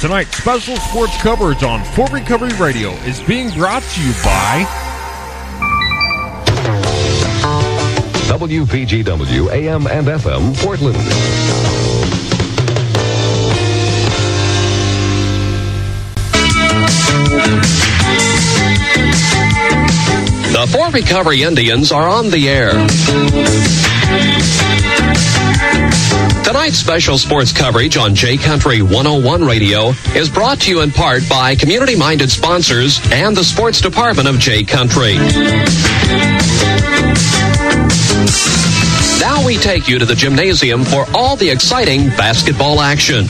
Tonight's special sports coverage on Fort Recovery Radio is being brought to you by WPGW AM and FM Portland. The Fort Recovery Indians are on the air. Tonight's special sports coverage on J Country 101 Radio is brought to you in part by community-minded sponsors and the sports department of J Country. Now we take you to the gymnasium for all the exciting basketball action.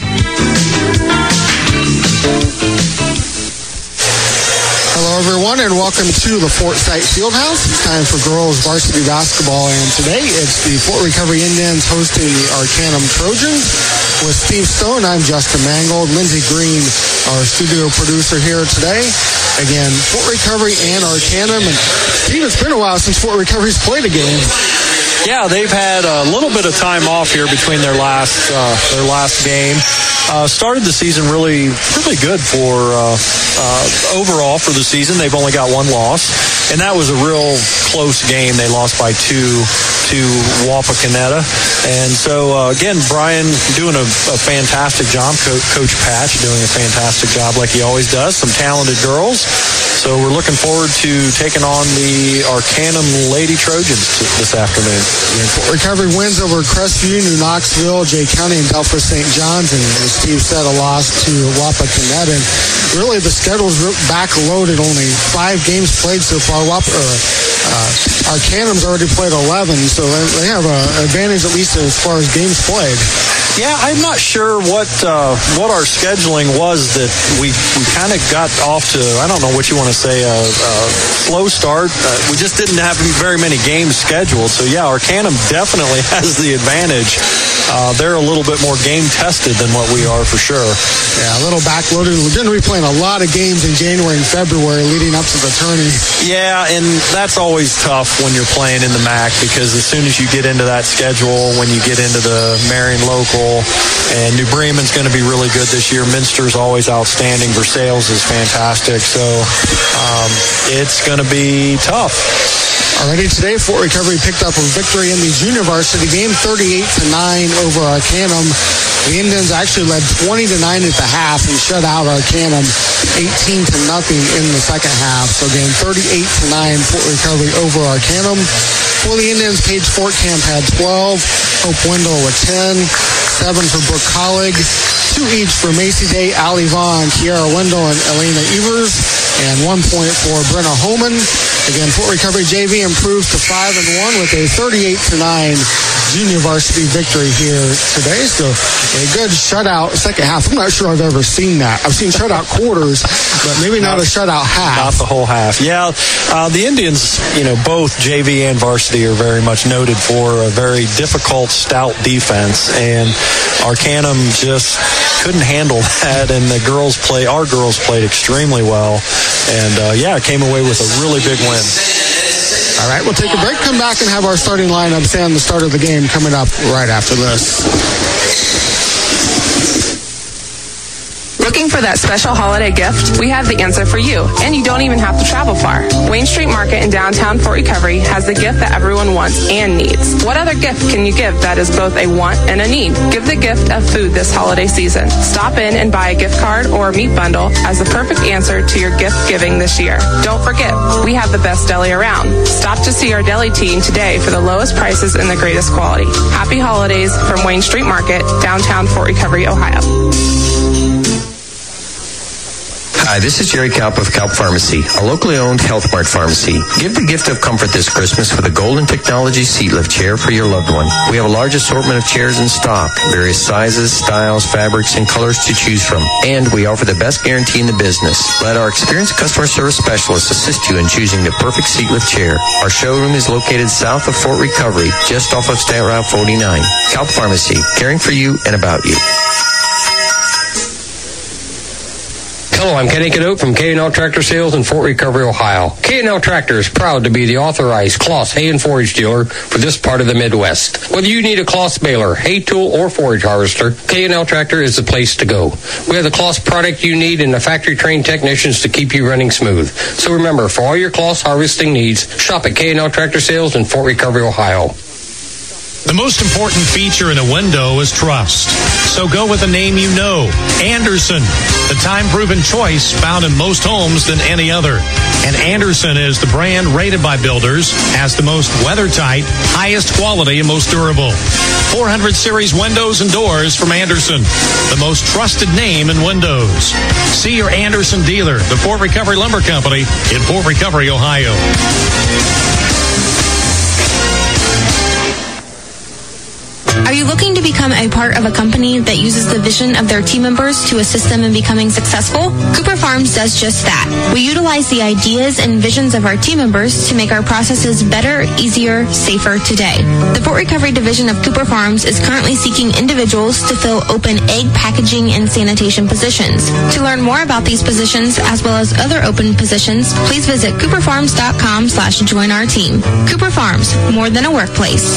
Hello, everyone, and welcome to the Fort Site Fieldhouse. It's time for girls varsity basketball, and today it's the Fort Recovery Indians hosting the Arcanum Trojans. With Steve Stone, I'm Justin Mangold. Lindsey Green, our studio producer here today. Again, Fort Recovery and Arcanum. And Steve, it's been a while since Fort Recovery's played a game. Yeah, they've had a little bit of time off here between their last game. Started the season really good for overall for the season. They've only got one loss, and that was a real close game. They lost by 2 to Wapakoneta. And so, again, Brian doing a fantastic job. Coach Patch doing a fantastic job like he always does. Some talented girls. So we're looking forward to taking on the Arcanum Lady Trojans this afternoon. Fort Recovery wins over Crestview, New Knoxville, Jay County, and Belfast St. John's. And as Steve said, a loss to Wapakoneta. And really, the schedule's back-loaded. Only 5 games played so far. Arcanum's already played 11, so they have an advantage at least as far as games played. Yeah, I'm not sure what our scheduling was that we kind of got off to, I don't know what you want to say, a slow start. We just didn't have very many games scheduled. So, yeah, Arcanum definitely has the advantage. They're a little bit more game-tested than what we are for sure. Yeah, a little backloaded. We're going to be playing a lot of games in January and February leading up to the tourney. Yeah, and that's always tough when you're playing in the MAC because as soon as you get into that schedule, when you get into the Marion Local, and New Bremen's going to be really good this year. Minster's always outstanding. Versailles is fantastic. So it's going to be tough. Already today, Fort Recovery picked up a victory in the junior varsity game, 38-9 over Arcanum. The Indians actually led 20-9 at the half and shut out Arcanum 18-0 in the second half. So again, 38-9 Fort Recovery over Arcanum. For the Indians, Paige Fortcamp had 12, Hope Wendell with 10, 7 for Brooke Collig, 2 each for Macy Day, Allie Vaughn, Kiara Wendell, and Elena Evers, and 1 point for Brenna Holman. Again, Fort Recovery JV improves to 5-1 with a 38-9 junior varsity victory here today. So a good shutout second half. I'm not sure I've ever seen that. I've seen shutout quarters, but maybe not a shutout half. Not the whole half. Yeah, the Indians, both JV and varsity are very much noted for a very difficult, stout defense, and Arcanum just couldn't handle that, and our girls played extremely well, and came away with a really big win. All right, we'll take a break, come back, and have our starting lineup and the start of the game coming up right after this. Looking for that special holiday gift? We have the answer for you, and you don't even have to travel far. Wayne Street Market in downtown Fort Recovery has the gift that everyone wants and needs. What other gift can you give that is both a want and a need? Give the gift of food this holiday season. Stop in and buy a gift card or a meat bundle as the perfect answer to your gift giving this year. Don't forget, we have the best deli around. Stop to see our deli team today for the lowest prices and the greatest quality. Happy holidays from Wayne Street Market, downtown Fort Recovery, Ohio. Hi, this is Jerry Kalp of Kalp Pharmacy, a locally owned Health Mart pharmacy. Give the gift of comfort this Christmas with a Golden Technology seat lift chair for your loved one. We have a large assortment of chairs in stock, various sizes, styles, fabrics, and colors to choose from. And we offer the best guarantee in the business. Let our experienced customer service specialists assist you in choosing the perfect seat lift chair. Our showroom is located south of Fort Recovery, just off of State Route 49. Kalp Pharmacy, caring for you and about you. Hello, I'm Kenny Cadote from K&L Tractor Sales in Fort Recovery, Ohio. K&L Tractor is proud to be the authorized Kloss hay and forage dealer for this part of the Midwest. Whether you need a Kloss baler, hay tool, or forage harvester, K&L Tractor is the place to go. We have the Kloss product you need and the factory-trained technicians to keep you running smooth. So remember, for all your Kloss harvesting needs, shop at K&L Tractor Sales in Fort Recovery, Ohio. The most important feature in a window is trust. So go with a name you know. Andersen, the time-proven choice found in most homes than any other. And Andersen is the brand rated by builders as the most weather-tight, highest quality, and most durable. 400 series windows and doors from Andersen, the most trusted name in windows. See your Andersen dealer, the Fort Recovery Lumber Company in Fort Recovery, Ohio. Are you looking to become a part of a company that uses the vision of their team members to assist them in becoming successful? Cooper Farms does just that. We utilize the ideas and visions of our team members to make our processes better, easier, safer today. The Fort Recovery Division of Cooper Farms is currently seeking individuals to fill open egg packaging and sanitation positions. To learn more about these positions, as well as other open positions, please visit cooperfarms.com/join our team. Cooper Farms, more than a workplace.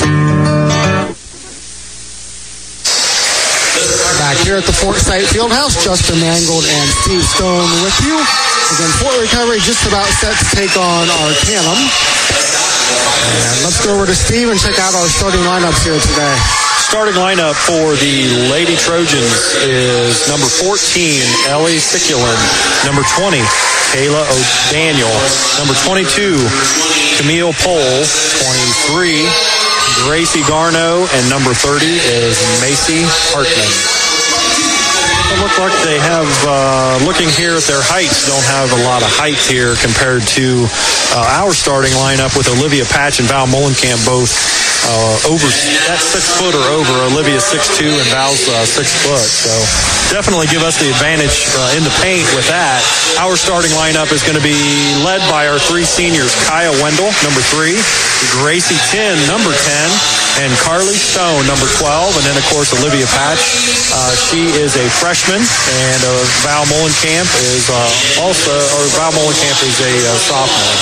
Back here at the Fort Site Fieldhouse, Justin Mangold and Steve Stone with you. Again, Fort Recovery just about set to take on Arcanum. And let's go over to Steve and check out our starting lineups here today. Starting lineup for the Lady Trojans is number 14, Ellie Siculin. Number 20, Kayla O'Daniel. Number 22, Camille Pohl. 23, Gracie Garno. And number 30 is Macy Hartman. It look like they have, looking here at their heights, don't have a lot of height here compared to our starting lineup with Olivia Patch and Val Mullenkamp both over that 6 foot or over. Olivia's 6'2" and Val's 6 foot. So definitely give us the advantage in the paint with that. Our starting lineup is going to be led by our 3 seniors, Kaya Wendell, number 3, Gracie Tin, number 10, and Carly Stone, number 12. And then, of course, Olivia Patch. She is a freshman, and Val Mullenkamp is Val Mullenkamp is a sophomore.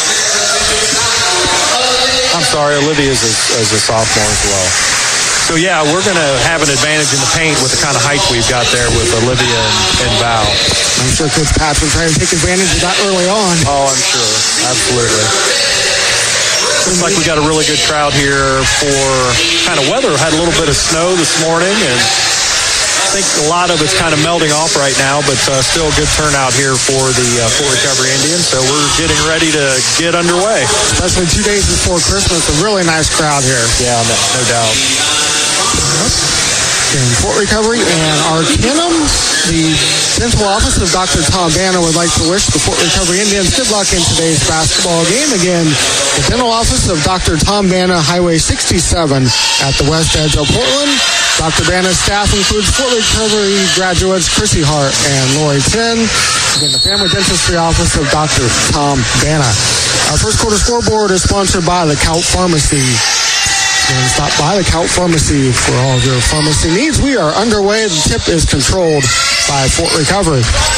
I'm sorry, Olivia is a sophomore as well. So, yeah, we're going to have an advantage in the paint with the kind of height we've got there with Olivia and Val. I'm sure Coach Patch will try to take advantage of that early on. Oh, I'm sure. Absolutely. Looks like we got a really good crowd here for kind of weather. Had a little bit of snow this morning, and I think a lot of it's kind of melting off right now, but still a good turnout here for the Fort Recovery Indians. So we're getting ready to get underway. Especially 2 days before Christmas, a really nice crowd here. Yeah, no doubt. In Fort Recovery and Arcanum, the dental office of Dr. Tom Banner would like to wish the Fort Recovery Indians good luck in today's basketball game. Again, the dental office of Dr. Tom Banner, Highway 67 at the west edge of Portland. Dr. Banner's staff includes Fort Recovery graduates Chrissy Hart and Lori Tin. Again, the family dentistry office of Dr. Tom Banner. Our first quarter scoreboard is sponsored by the Kaut Pharmacy. And stop by the Kaut Pharmacy for all of your pharmacy needs. We are underway. The tip is controlled by Fort Recovery.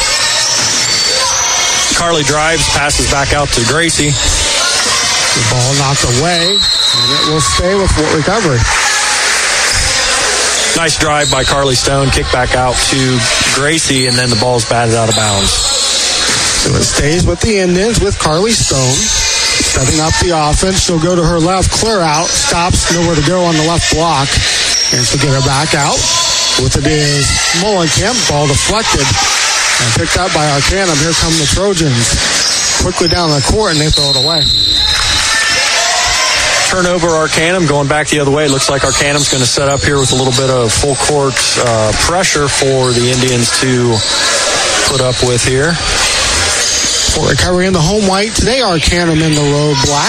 Carly drives, passes back out to Gracie. The ball knocked away, and it will stay with Fort Recovery. Nice drive by Carly Stone. Kick back out to Gracie, and then the ball's batted out of bounds. So it stays with the Indians with Carly Stone. Setting up the offense. She'll go to her left, clear out, stops, nowhere to go on the left block. And she'll get her back out. With it is Mullenkamp. Ball deflected and picked up by Arcanum. Here come the Trojans. Quickly down the court, and they throw it away. Turnover Arcanum going back the other way. Looks like Arcanum's going to set up here with a little bit of full court pressure for the Indians to put up with here. Fort Recovery in the home white today. Arcanum in the road black.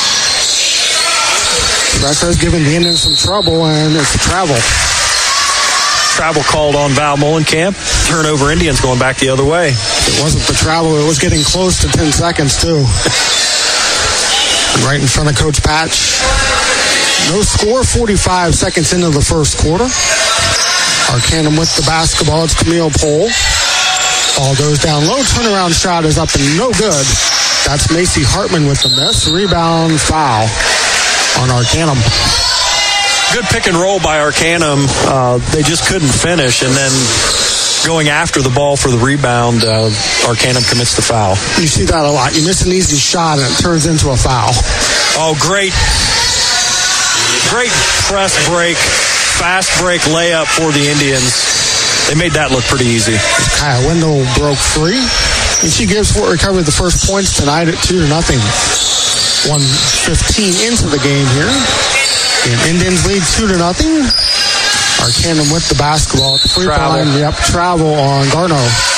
Presco's giving the Indians some trouble, and it's a travel. Travel called on Val Mullenkamp. Turnover Indians going back the other way. It wasn't the travel. It was getting close to 10 seconds, too. Right in front of Coach Patch. No score, 45 seconds into the first quarter. Arcanum with the basketball. It's Camille Pohl. Ball goes down low. Turnaround shot is up and no good. That's Macy Hartman with the miss. Rebound foul on Arcanum. Good pick and roll by Arcanum. They just couldn't finish, and then going after the ball for the rebound, Arcanum commits the foul. You see that a lot. You miss an easy shot, and it turns into a foul. Oh, great press break, fast break layup for the Indians. They made that look pretty easy. Kaya Wendell broke free, and she gives Fort Recovery the first points tonight at 2-0. 1:15 into the game here. And Indians lead 2-0. Arcanum with the basketball at the free throw line. Yep, travel on Garno.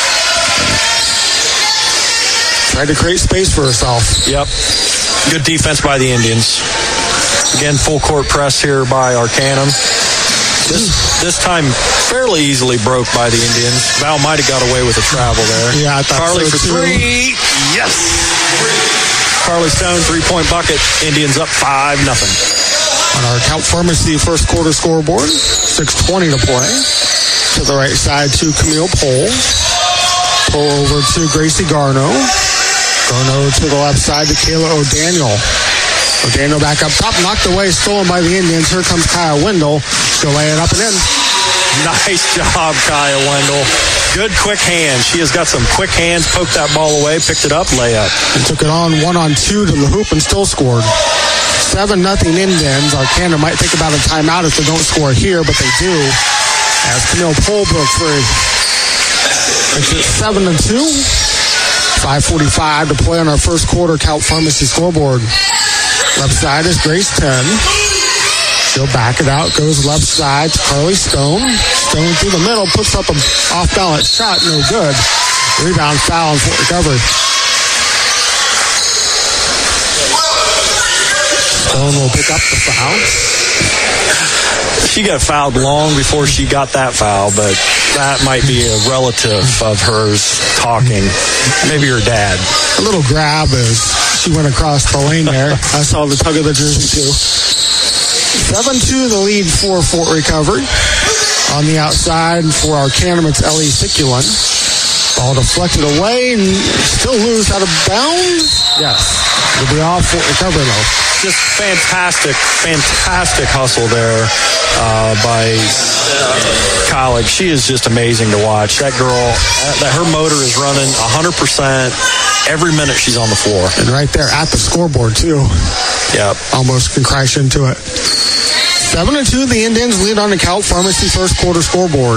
Tried to create space for herself. Yep. Good defense by the Indians. Again, full court press here by Arcanum. This time fairly easily broke by the Indians. Val might have got away with a travel there. Yeah, I thought Carly so for too. 3. Yes. Carly Stone, 3-point bucket. Indians up 5-0. On our Count Pharmacy first quarter scoreboard, 6:20 to play. To the right side to Camille Pohl. Pohl over to Gracie Garno. Garno to the left side to Kayla O'Daniel. O'Daniel back up top, knocked away, stolen by the Indians. Here comes Kaya Wendell. She'll lay it up and in. Nice job, Kaya Wendell. Good quick hands. She has got some quick hands. Poked that ball away, picked it up, layup. And took it on 1-on-2 to the hoop and still scored. 7-0 Indians. Arcanum might think about a timeout if they don't score here, but they do. As Camille Pohl broke free. It's 7-2. 5:45 to play on our first quarter Count Pharmacy scoreboard. Left side is Grace 10. She'll back it out, goes left side to Carly Stone. Stone through the middle, puts up an off-balance shot, no good. Rebound foul for recovery. Stone will pick up the foul. She got fouled long before she got that foul, but that might be a relative of hers talking. Maybe her dad. A little grab as she went across the lane there. I saw the tug of the jersey too. 7-2 the lead for Fort Recovery. On the outside for Arcanum, it's Ellie Siculin. Ball deflected away and still loose out of bounds. Yes. It'll be off Fort Recovery though. Just fantastic hustle there by Colleague. She is just amazing to watch. That girl, her motor is running 100% every minute she's on the floor. And right there at the scoreboard too. Yep. Almost can crash into it. 7-2, the Indians lead on the Count Pharmacy first quarter scoreboard.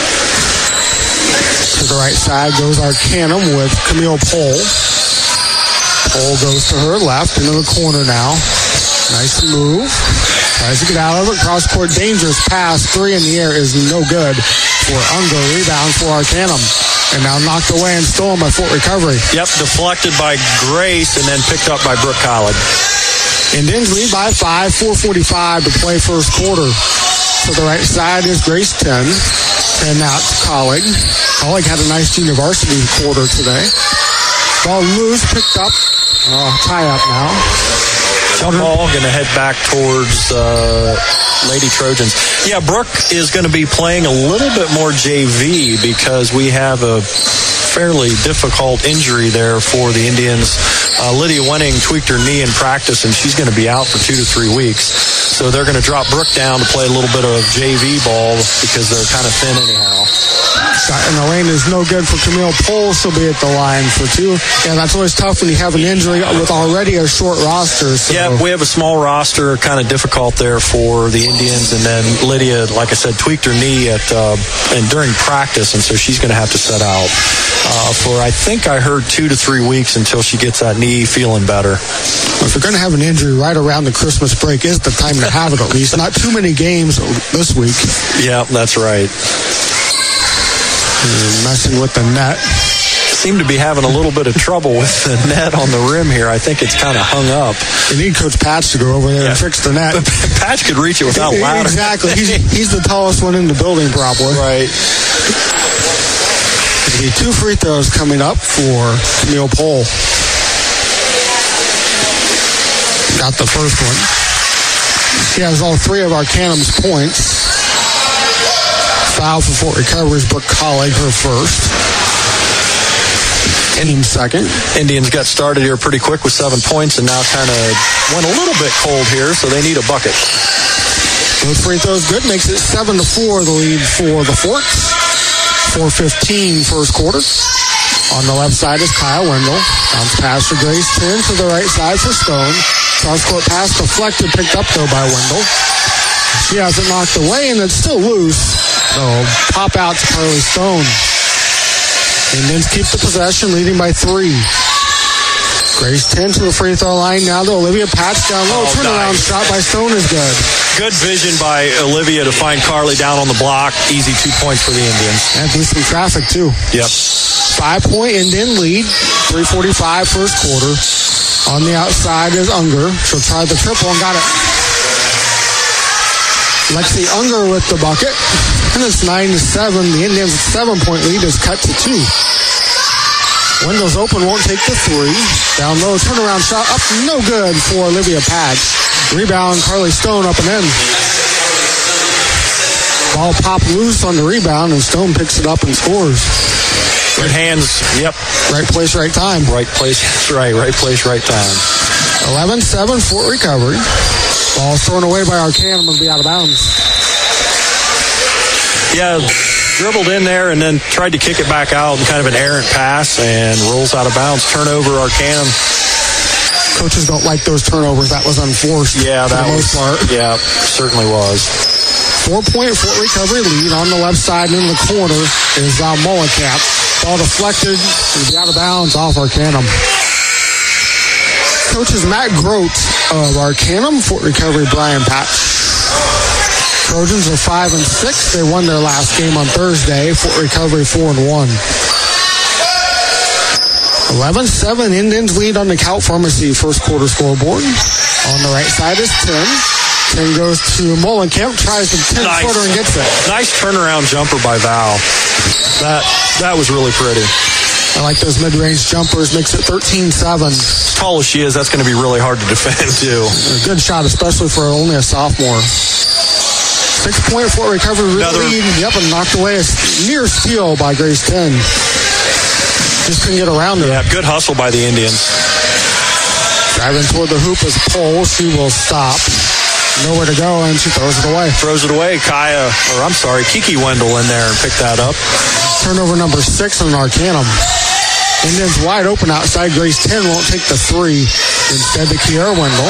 To the right side goes Arcanum with Camille Pohl. Pohl goes to her left into the corner now. Nice move. Tries to get out of it. Cross court dangerous pass. 3 in the air is no good for Unger. Rebound for Arcanum. And now knocked away and stolen by Fort Recovery. Yep, deflected by Grace and then picked up by Brooke Colleague. Indians lead by 5, 4:45 to play first quarter. To the right side is Grace 10. 10 out to Colleague. Colleague had a nice junior varsity quarter today. Ball loose, picked up. Tie up now. Jump ball, going to head back towards Lady Trojans. Yeah, Brooke is going to be playing a little bit more JV because we have a fairly difficult injury there for the Indians. Lydia Wenning tweaked her knee in practice, and she's going to be out for 2 to 3 weeks. So they're going to drop Brooke down to play a little bit of JV ball because they're kind of thin anyhow. Shot in the lane is no good for Camille Pohl. She'll be at the line for 2. Yeah, that's always tough when you have an injury with already a short roster. So. Yeah, we have a small roster, kind of difficult there for the Indians. And then Lydia, like I said, tweaked her knee during practice, and so she's going to have to set out for, I think I heard, 2 to 3 weeks until she gets that knee feeling better. If you're going to have an injury right around the Christmas break, is the time to have it at least. Not too many games this week. Yeah, that's right. Messing with the net. Seem to be having a little bit of trouble with the net on the rim here. I think it's kind of hung up. You need Coach Patch to go over there and fix the net. But Patch could reach it without a ladder. Exactly. He's the tallest one in the building, probably. Right. There'll be 2 free throws coming up for Camille Pohl. Got the first one. She has all 3 of Arcanum's points. Foul for Fort Recovery is Brooke Colleague, her first. team second. Indians got started here pretty quick with 7 points and now kind of went a little bit cold here, so they need a bucket. Both free throws good. Makes it 7-4, the lead for the Forts. 4:15 first quarter. On the left side is Kyle Wendell. Bounce pass for Grace 10 to the right side for Stone. Cross-court pass deflected, picked up though by Wendell. She has it knocked away and it's still loose. So pop out to Carly Stone. Indians keep the possession, leading by 3. Grace 10 to the free throw line now to Olivia Patch down low. Turnaround shot by Stone is good. Good vision by Olivia to find Carly down on the block. Easy 2 points for the Indians. And through some traffic too. Yep. 5-point Indian lead. 3:45 first quarter. On the outside is Unger. She'll try the triple and got it. Lexi Unger with the bucket. And it's 9-7. The Indians' 7-point lead is cut to 2. Wendell's open, won't take the 3. Down low, turnaround shot up, no good for Olivia Patch. Rebound, Carly Stone up and in. Ball popped loose on the rebound, and Stone picks it up and scores. Good hands, yep. Right place, right time. Right place, right place, right time. 11-7, Fort Recovery. Ball thrown away by Arcanum and be out of bounds. Yeah, dribbled in there and then tried to kick it back out in kind of an errant pass and rolls out of bounds. Turnover, Arcanum. Coaches don't like those turnovers. That was unforced. Yeah, that was. For the most part. Yeah, certainly was. 4-point Fort Recovery lead. On the left side in the corner is Mullenkamp. Ball deflected and be out of bounds off Arcanum. Coaches Matt Grote of Arcanum, Fort Recovery Brian Patch. Trojans are 5-6. They won their last game on Thursday. Fort Recovery 4-1. 11-7. Indians lead on the Count Pharmacy first quarter scoreboard. On the right side is 10. 10 goes to Mullenkamp. Tries the 10-footer and gets it. Nice turnaround jumper by Val. That was really pretty. I like those mid-range jumpers. Makes it 13-7. As tall as she is, that's going to be really hard to defend, too. A good shot, especially for only a sophomore. 6-point Fort Recovery lead. Yep, and knocked away a near steal by Grace 10. Just couldn't get around her. Yeah, good hustle by the Indians. Driving toward the hoop is Pole. She will stop. Nowhere to go, and she throws it away. Kiki Wendell in there and picked that up. Turnover number 6 on Arcanum. Indians wide open outside. Grace 10 won't take the 3. Instead to Kiara Wendell.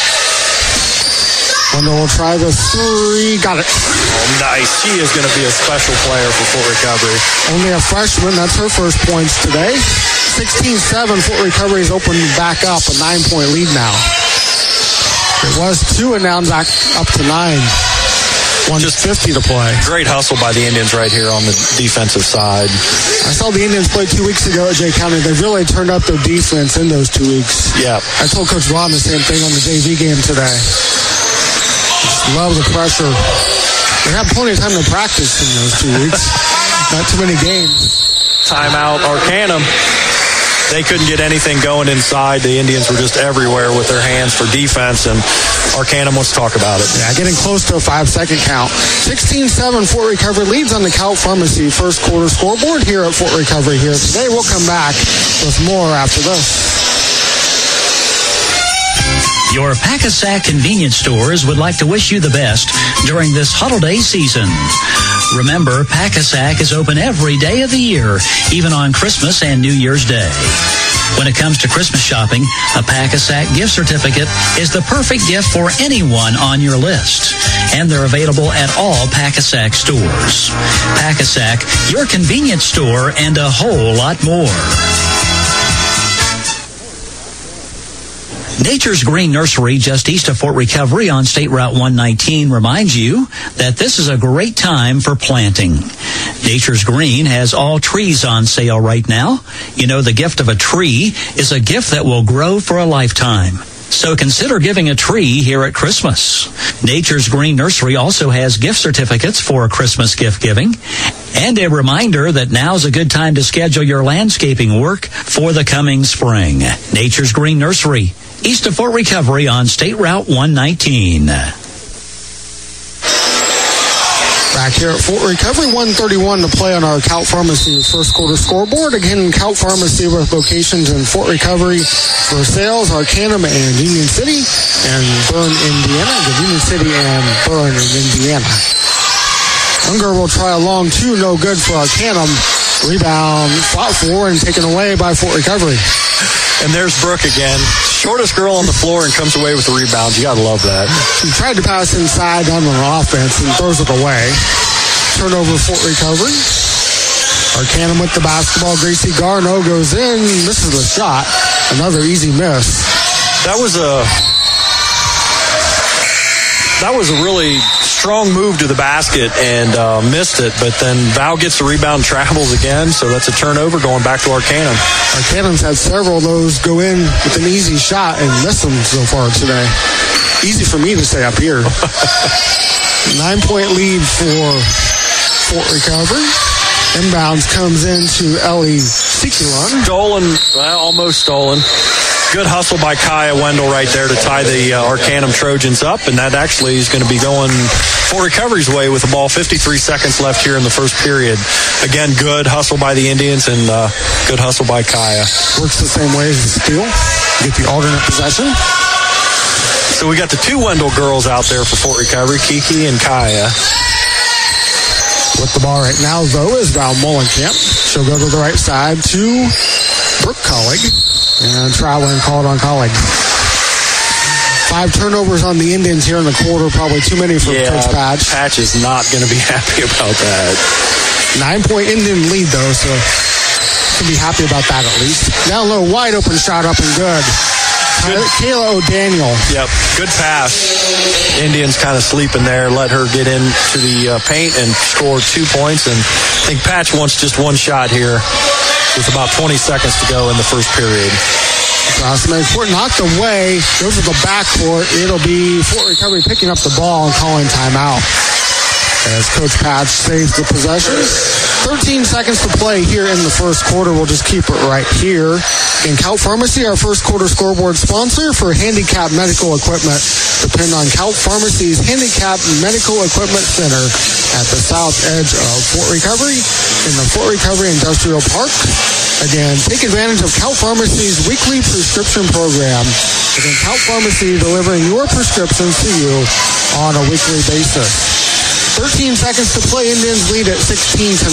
Wendell will try the 3. Got it. Oh, nice. She is going to be a special player for Fort Recovery. Only a freshman. That's her first points today. 16-7. Fort Recovery is opened back up. A 9-point lead now. It was 2 and now back up to 9. 1:50 to play. Great hustle by the Indians right here on the defensive side. I saw the Indians play 2 weeks ago at Jay County. They really turned up their defense in those 2 weeks. Yeah. I told Coach Ron the same thing on the JV game today. Just love the pressure. They had plenty of time to practice in those 2 weeks. Not too many games. Timeout, Arcanum. They couldn't get anything going inside. The Indians were just everywhere with their hands for defense, and Arcanum wants to talk about it. Yeah, getting close to a 5-second count. 16-7, Fort Recovery leads on the Count Pharmacy first quarter scoreboard here at Fort Recovery here today. We'll come back with more after this. Your Pack-A-Sack convenience stores would like to wish you the best during this holiday season. Remember, Pack-A-Sack is open every day of the year, even on Christmas and New Year's Day. When it comes to Christmas shopping, a Pack-A-Sack gift certificate is the perfect gift for anyone on your list. And they're available at all Pack-A-Sack stores. Pack-A-Sack, your convenience store, and a whole lot more. Nature's Green Nursery, just east of Fort Recovery on State Route 119, reminds you that this is a great time for planting. Nature's Green has all trees on sale right now. You know, the gift of a tree is a gift that will grow for a lifetime. So consider giving a tree here at Christmas. Nature's Green Nursery also has gift certificates for Christmas gift giving. And a reminder that now's a good time to schedule your landscaping work for the coming spring. Nature's Green Nursery, east of Fort Recovery on State Route 119. Back here at Fort Recovery, 1:31 to play on our Calp Pharmacy first quarter scoreboard. Again, Calp Pharmacy with locations in Fort Recovery, Versailles, Arcanum, and Union City, and Bern, Indiana. Union City and Bern in Indiana. Unger will try a long two, no good for Arcanum. Rebound fought for and taken away by Fort Recovery. And there's Brooke again. Shortest girl on the floor and comes away with the rebound. You got to love that. She tried to pass inside on an offense and throws it away. Turnover Fort Recovery. Arcanum with the basketball. Gracie Garneau goes in. Misses the shot. Another easy miss. That was a really strong move to the basket and missed it, but then Val gets the rebound, travels again, so that's a turnover going back to Arcanum. Arcanum's had several of those go in with an easy shot and miss them so far today. Easy for me to say up here. 9-point lead for Fort Recovery. Inbounds comes into Ellie Sekulun. Stolen, well, almost stolen. Good hustle by Kaya Wendell right there to tie the Arcanum Trojans up, and that actually is going to be going Fort Recovery's way with the ball. 53 seconds left here in the first period. Again, good hustle by the Indians and good hustle by Kaya. Works the same way as the steal. Get the alternate possession. So we got the two Wendell girls out there for Fort Recovery, Kiki and Kaya. With the ball right now, though, is Val Mullenkamp. She'll go to the right side to Brooke Collig. And traveling called on Collig. 5 turnovers on the Indians here in the quarter. Probably too many for Coach Patch. Patch is not going to be happy about that. 9-point Indian lead, though, so can be happy about that at least. Down low, wide open shot up and good. Kayla O'Daniel. Yep, good pass. Indians kind of sleeping there. Let her get into the paint and score 2 points. And I think Patch wants just one shot here with about 20 seconds to go in the first period. Fort knocked away. Goes to the backcourt. It'll be Fort Recovery picking up the ball and calling timeout as Coach Patch saves the possession. 13 seconds to play here in the first quarter. We'll just keep it right here. In Calp Pharmacy, our first quarter scoreboard sponsor for handicap medical equipment. Depend on Calp Pharmacy's Handicap Medical Equipment Center at the south edge of Fort Recovery in the Fort Recovery Industrial Park. Again, take advantage of Calp Pharmacy's weekly prescription program. Again, Calp Pharmacy delivering your prescriptions to you on a weekly basis. 13 seconds to play. Indians lead at 16-9.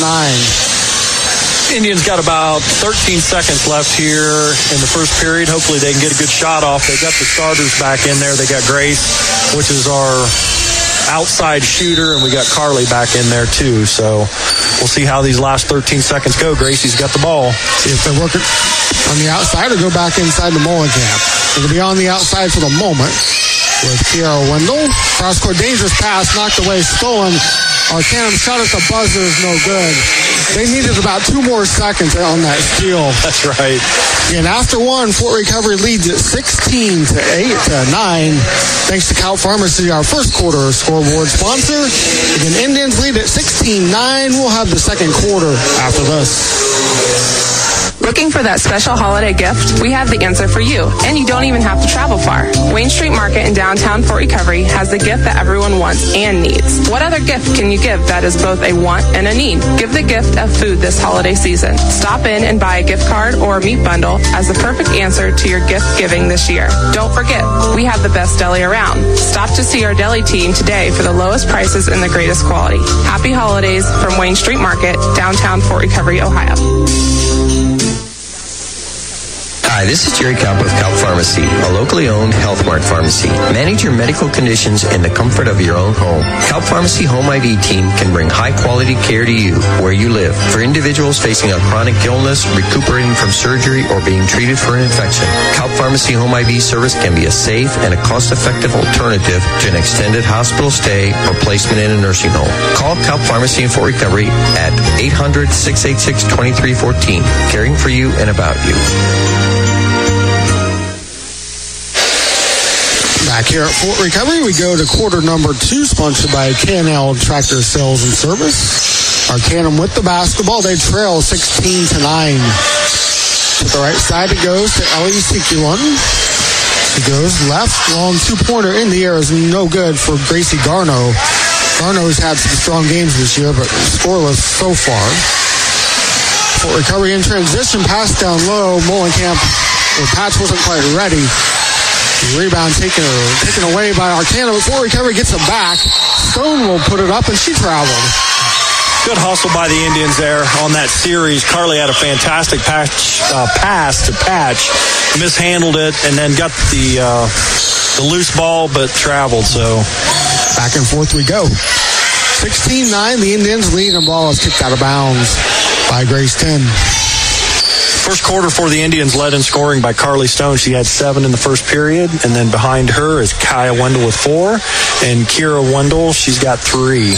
Indians got about 13 seconds left here in the first period. Hopefully they can get a good shot off. They got the starters back in there. They got Grace, which is our outside shooter, and we got Carly back in there too. So we'll see how these last 13 seconds go. Gracie's got the ball. See if they're working on the outside or go back inside the Mullenkamp. It'll be on the outside for the moment with Kiara Wendell. Cross-court dangerous pass, knocked away, stolen. Arcanum shot at the buzzer is no good. They needed about 2 more seconds on that steal. That's right. And after one, Fort Recovery leads at 16-9. Thanks to Calp Pharmacy, our first quarter scoreboard sponsor. Again, Indians lead at 16-9. We'll have the second quarter after this. Looking for that special holiday gift? We have the answer for you, and you don't even have to travel far. Wayne Street Market in downtown Fort Recovery has the gift that everyone wants and needs. What other gift can you give that is both a want and a need? Give the gift of food this holiday season. Stop in and buy a gift card or a meat bundle as the perfect answer to your gift giving this year. Don't forget, we have the best deli around. Stop to see our deli team today for the lowest prices and the greatest quality. Happy holidays from Wayne Street Market, downtown Fort Recovery, Ohio. Hi, this is Jerry Kopp of Calp Pharmacy, a locally owned Health Mart pharmacy. Manage your medical conditions in the comfort of your own home. Calp Pharmacy Home ID team can bring high-quality care to you where you live. For individuals facing a chronic illness, recuperating from surgery, or being treated for an infection, Calp Pharmacy Home ID service can be a safe and a cost-effective alternative to an extended hospital stay or placement in a nursing home. Call Calp Pharmacy in Fort Recovery at 800-686-2314, caring for you and about you. Back here at Fort Recovery, we go to quarter number 2, sponsored by K&L Tractor Sales and Service. Arcanum with the basketball. They trail 16-9. To the right side, it goes to Ellie Sekulun. She goes left, long 2-pointer in the air is no good for Gracie Garneau. Garneau's had some strong games this year, but scoreless so far. Fort Recovery in transition, pass down low. Molenkamp, the patch wasn't quite ready. The rebound taken away by Arcana. Fort Recovery gets it back. Stone will put it up, and she traveled. Good hustle by the Indians there on that series. Carly had a fantastic pass to Patch, mishandled it, and then got the loose ball, but traveled. So back and forth we go. 16-9, the Indians lead, and ball is kicked out of bounds by Grace 10. First quarter for the Indians led in scoring by Carly Stone. She had 7 in the first period, and then behind her is Kaya Wendell with 4, and Kira Wendell, she's got 3.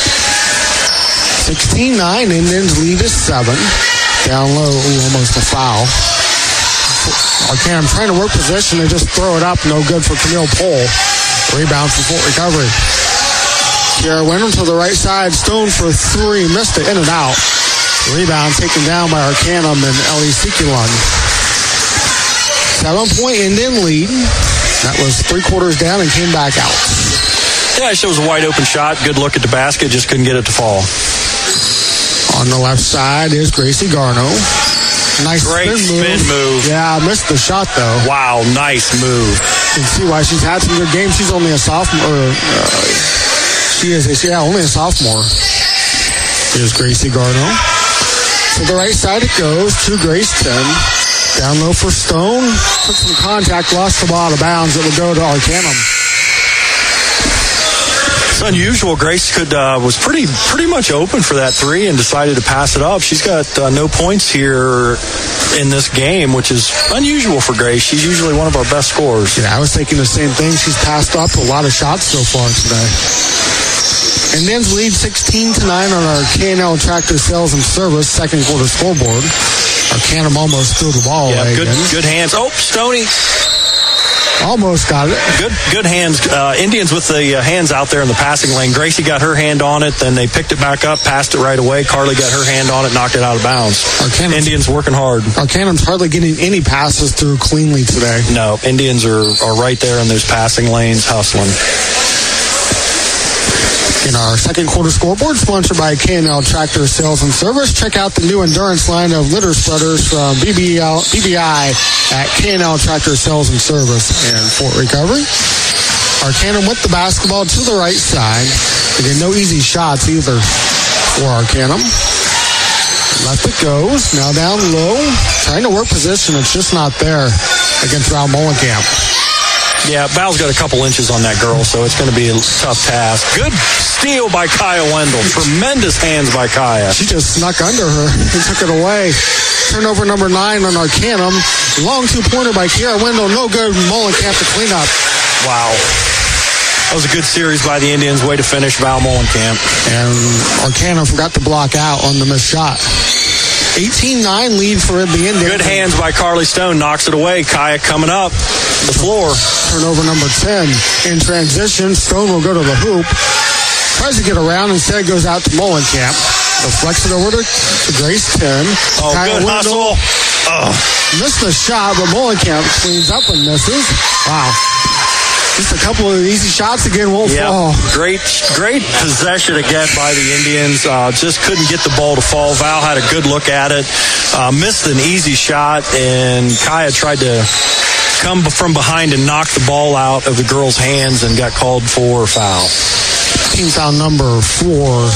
16-9, Indians lead is 7. Down low, almost a foul. Arcana trying to work position and just throw it up. No good for Camille Pohl. Rebound for Fort Recovery. Kira Wendell to the right side. Stone for 3. Missed it, in and out. Rebound taken down by Arcanum and Ellie Sekulun. 7-point Indian lead. That was 3 quarters down and came back out. Yeah, it shows a wide open shot. Good look at the basket. Just couldn't get it to fall. On the left side is Gracie Garneau. Nice Great spin move. Yeah, missed the shot though. Wow, nice move. You can see why she's had some good games. She's only a sophomore. Only a sophomore. Here's Gracie Garneau. To the right side it goes to Grace 10. Down low for Stone. Took some contact, lost the ball out of bounds. It would go to Arcanum. It's unusual. Grace was pretty much open for that 3 and decided to pass it up. She's got no points here in this game, which is unusual for Grace. She's usually one of our best scorers. Yeah, I was thinking the same thing. She's passed up a lot of shots so far today. Indians lead 16-9 on our K&L Tractor Sales and Service second quarter scoreboard. Arcanum almost threw the ball away. Good hands. Oh, Stoney. Almost got it. Good hands. Indians with the hands out there in the passing lane. Gracie got her hand on it, then they picked it back up, passed it right away. Carly got her hand on it, knocked it out of bounds. Indians working hard. Arcanum's hardly getting any passes through cleanly today. No, Indians are right there in those passing lanes hustling. In our second quarter scoreboard, sponsored by K&L Tractor Sales and Service. Check out the new endurance line of litter spreaders from BBI at K&L Tractor Sales and Service in Fort Recovery. Arcanum with the basketball to the right side. Again, no easy shots either for Arcanum. Left it goes. Now down low. Trying to work position. It's just not there against Val Molenkamp. Yeah, Val's got a couple inches on that girl, so it's going to be a tough task. Good steal by Kaya Wendell. Tremendous hands by Kaya. She just snuck under her and took it away. Turnover number 9 on Arcanum. Long 2-pointer by Kira Wendell. No good. Molenkamp to clean up. Wow. That was a good series by the Indians. Way to finish Val Molenkamp. And Arcanum forgot to block out on the missed shot. 18-9 lead for the Indians. Good hands by Carly Stone. Knocks it away. Kaya coming up the floor. Turnover number 10. In transition, Stone will go to the hoop. Tries to get around. Instead goes out to Molenkamp. Deflects it over to Grace 10. Oh, Kaya good Wendell. Hustle. Missed the shot, but Molenkamp cleans up and misses. Wow. Just a couple of easy shots again won't fall. Great possession again by the Indians. Just couldn't get the ball to fall. Val had a good look at it. Missed an easy shot, and Kaya tried to come from behind and knock the ball out of the girl's hands and got called for a foul. Team foul number 3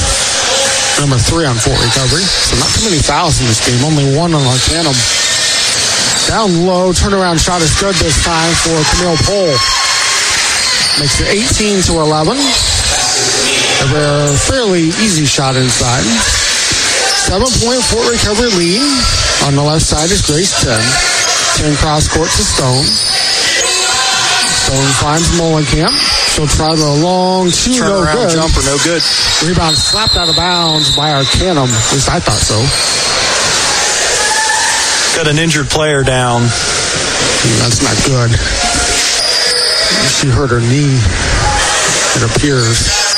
on Fort Recovery. So not too many fouls in this game. Only 1 on Arcanum. Down low, turnaround shot is good this time for Camille Pohl. Makes it 18-11. A fairly easy shot inside. 7-point Fort Recovery lead. On the left side is Grace 10. 10 cross court to Stone. Stone finds Molenkamp. She'll try the long 2, no good. Jumper, no good. Rebound slapped out of bounds by Arcanum. At least I thought so. Got an injured player down. That's not good. She hurt her knee, it appears.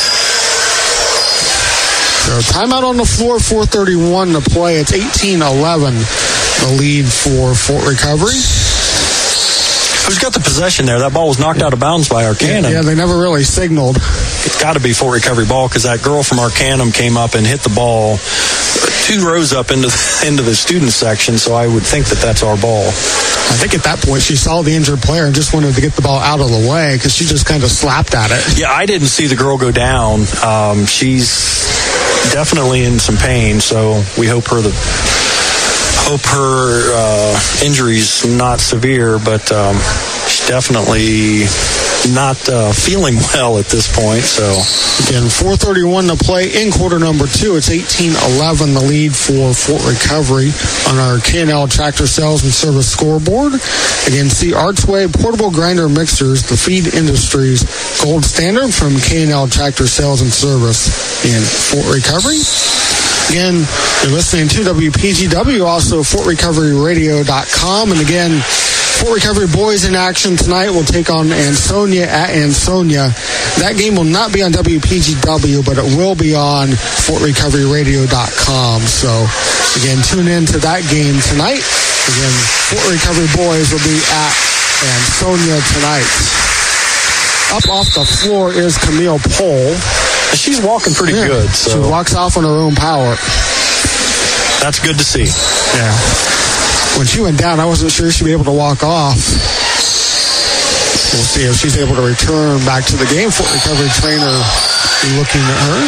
So timeout on the floor, 4:31 to play. It's 18-11, the lead for Fort Recovery. Who's got the possession there? That ball was knocked out of bounds by Arcanum. Yeah, they never really signaled. It's got to be Fort Recovery ball because that girl from Arcanum came up and hit the ball 2 rows up into the student section, so I would think that that's our ball. I think at that point she saw the injured player and just wanted to get the ball out of the way because she just kind of slapped at it. Yeah, I didn't see the girl go down. She's definitely in some pain, so we hope her injury's not severe, but she's definitely not feeling well at this point. So again, 4:31 to play in quarter number 2. It's 18-11 the lead for Fort Recovery on our K&L Tractor Sales and Service scoreboard. Again, see Archway Portable Grinder Mixers, the feed industry's gold standard from K&L Tractor Sales and Service in Fort Recovery. Again, you're listening to WPGW, also FortRecoveryRadio.com. And again, Fort Recovery boys in action tonight will take on Ansonia at Ansonia. That game will not be on WPGW, but it will be on FortRecoveryRadio.com. So, again, tune in to that game tonight. Again, Fort Recovery boys will be at Ansonia tonight. Up off the floor is Camille Pohl. She's walking pretty good. So. She walks off on her own power. That's good to see. Yeah. When she went down, I wasn't sure she'd be able to walk off. We'll see if she's able to return back to the game. Fort Recovery trainer looking at her.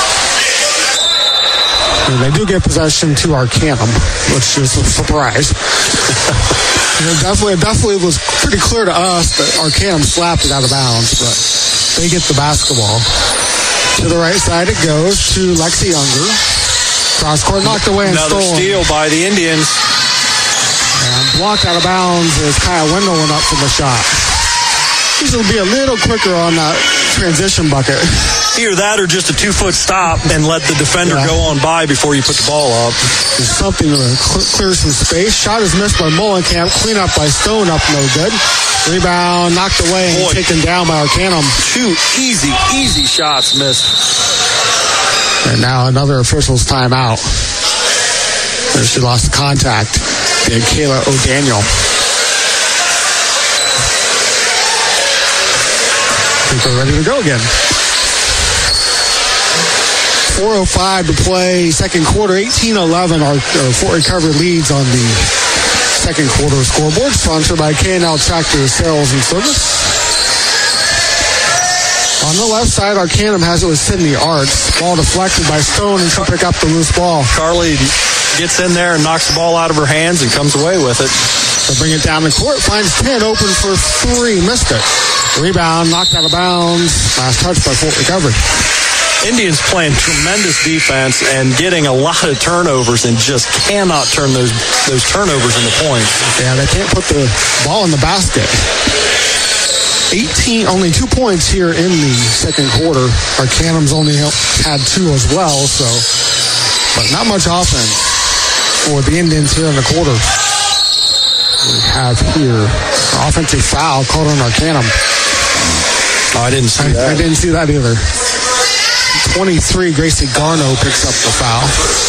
And they do get possession to Arcanum, which is a surprise. It definitely was pretty clear to us that Arcanum slapped it out of bounds, but they get the basketball. To the right side it goes to Lexi Younger. Cross court knocked away and another stolen. Steal by the Indians. And blocked out of bounds as Kyle Wendell went up for the shot. He's going to be a little quicker on that transition bucket. Either that or just a 2-foot stop and let the defender go on by before you put the ball up. There's something to clear some space. Shot is missed by Mullenkamp. Clean up by Stone, up no good. Rebound knocked away and taken down by Arcanum. 2 easy shots missed. And now another official's timeout. There she lost the contact. And Kayla O'Daniel. I think they're ready to go again. 4:05 to play, second quarter, 18-11. Our Fort Recovery leads on the second quarter scoreboard, sponsored by K&L Tractor Sales and Service. On the left side, Arcanum has it with Sydney Arts. Ball deflected by Stone, and she'll pick up the loose ball. Carly gets in there and knocks the ball out of her hands and comes away with it. They'll bring it down the court, finds 10, open for 3, missed it. Rebound, knocked out of bounds. Last touch by Fort Recovery. Indians playing tremendous defense and getting a lot of turnovers and just cannot turn those turnovers into points. Yeah, they can't put the ball in the basket. Only 2 points here in the second quarter. Arcanum's only had 2 as well, but not much offense for the Indians here in the quarter. We have here an offensive foul called on Arcanum. Oh, I didn't see that. I didn't see that either. 23, Gracie Garno picks up the foul.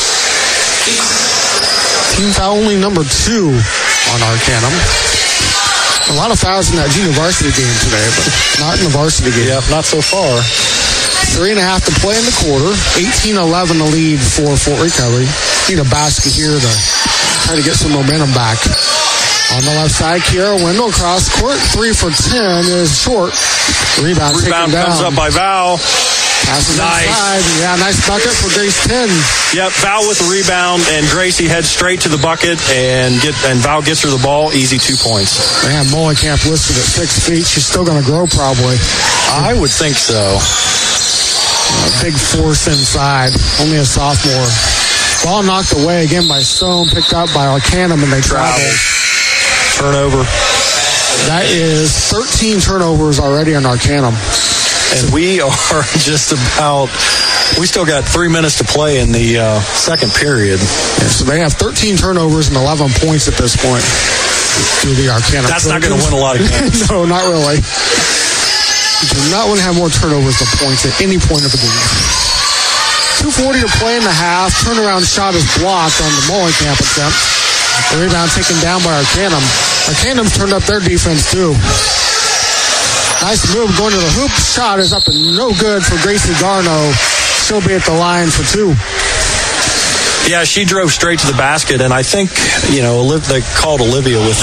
Team foul only number 2 on Arcanum. A lot of fouls in that junior varsity game today, but not in the varsity game. Yep, not so far. 3.5 to play in the quarter. 18-11 the lead for Fort Recovery. Need a basket here to try to get some momentum back. On the left side, Kiara Wendell cross court. 3 for 10 is short. Rebound taken down. Comes up by Val. Passes inside. Yeah, nice bucket for Grace 10. Yep, Val with the rebound, and Gracie heads straight to the bucket, and Val gets her the ball. Easy 2 points. Man, Mullenkamp listed at 6 feet. She's still going to grow probably. I would think so. A big force inside. Only a sophomore. Ball knocked away again by Stone, picked up by Arcanum, and they travel. Turnover. That is 13 turnovers already on Arcanum. And we are just about, we still got 3 minutes to play in the second period. Yeah, so they have 13 turnovers and 11 points at this point through the Arcanum. That's not going to win a lot of games. No, not really. You do not want to have more turnovers than points at any point of the game. 2:40 to play in the half. Turnaround shot is blocked on the Mullenkamp attempt. The rebound taken down by Arcanum. Arcanum's turned up their defense, too. Nice move going to the hoop. Shot is up and no good for Gracie Garno. She'll be at the line for 2. Yeah, she drove straight to the basket, and I think, they called Olivia with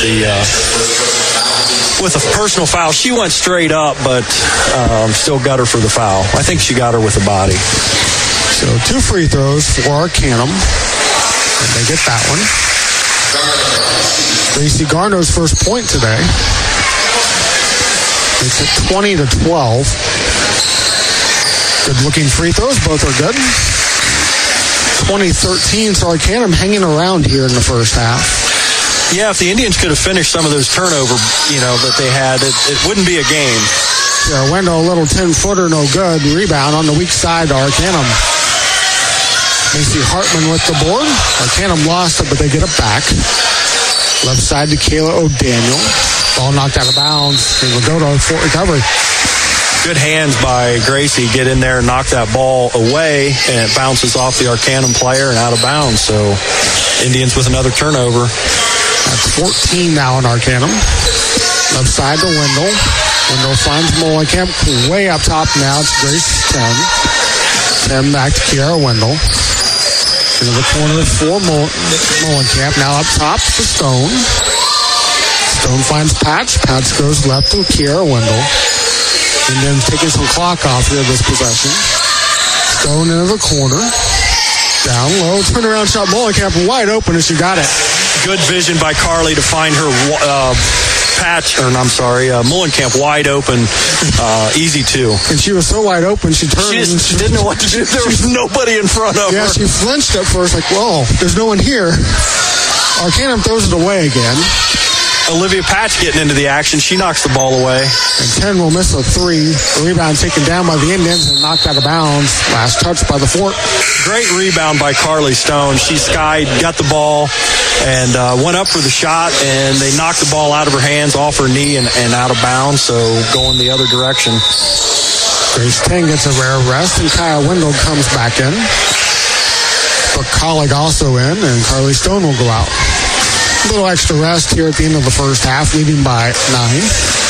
a personal foul. She went straight up, but still got her for the foul. I think she got her with the body. So 2 free throws for Arcanum. And they get that one. Gracie Garno's first point today. It's at 20-12. Good looking free throws. Both are good. 20-13. So Arcanum hanging around here in the first half. Yeah, if the Indians could have finished some of those turnover, that they had, it wouldn't be a game. Yeah, Wendell, a little 10-footer, no good. Rebound on the weak side to Arcanum. Macy Hartman with the board. Arcanum lost it, but they get it back. Left side to Kayla O'Daniel. Ball knocked out of bounds. It will go to Fort Recovery. Good hands by Gracie. Get in there and knock that ball away, and it bounces off the Arcanum player and out of bounds. So Indians with another turnover. That's 14 now in Arcanum. Left side to Wendell. Wendell finds Molenkamp way up top now. It's Grace 10. 10 back to Kiara Wendell. Into the corner for Molenkamp. Now up top to Stone. Stone finds Patch. Patch goes left to Kiara Wendell. And then taking some clock off here this possession. Stone into the corner. Down low. Turnaround shot. Molenkamp wide open and she got it. Good vision by Carly to find her Molenkamp wide open. Easy too. And she was so wide open, she turned. She didn't know what to do. There was nobody in front of her. Yeah, she flinched at first, like, whoa, there's no one here. Arcanum throws it away again. Olivia Patch getting into the action. She knocks the ball away. And 10 will miss a 3. The rebound taken down by the Indians and knocked out of bounds. Last touch by the Fort. Great rebound by Carly Stone. She skied, got the ball, and went up for the shot, and they knocked the ball out of her hands, off her knee, and out of bounds, so going the other direction. Grace 10 gets a rare rest, and Kaya Wendell comes back in. But Collig also in, and Carly Stone will go out. A little extra rest here at the end of the first half, leading by 9.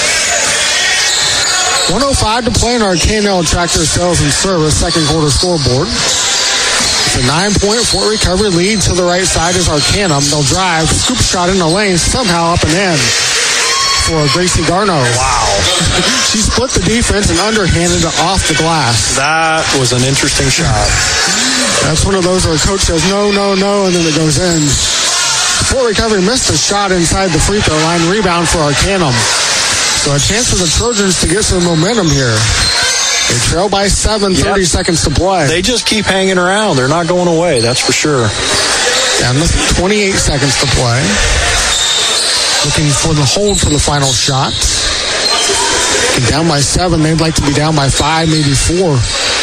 1:05 to play in our K&L Tractor Sales and Service second quarter scoreboard. It's a 9-point Fort Recovery lead to the right side is Arcanum. They'll drive, scoop shot in the lane, somehow up and in for Gracie Garno. Wow. She split the defense and underhanded it off the glass. That was an interesting shot. That's one of those where a coach says no, and then it goes in. Fort Recovery missed a shot inside the free throw line. Rebound for Arcanum. So a chance for the Trojans to get some momentum here. They trail by 7, 30 seconds to play. They just keep hanging around. They're not going away, that's for sure. Down to 28 seconds to play. Looking for the hold for the final shot. Down by 7. They'd like to be down by 5, maybe 4.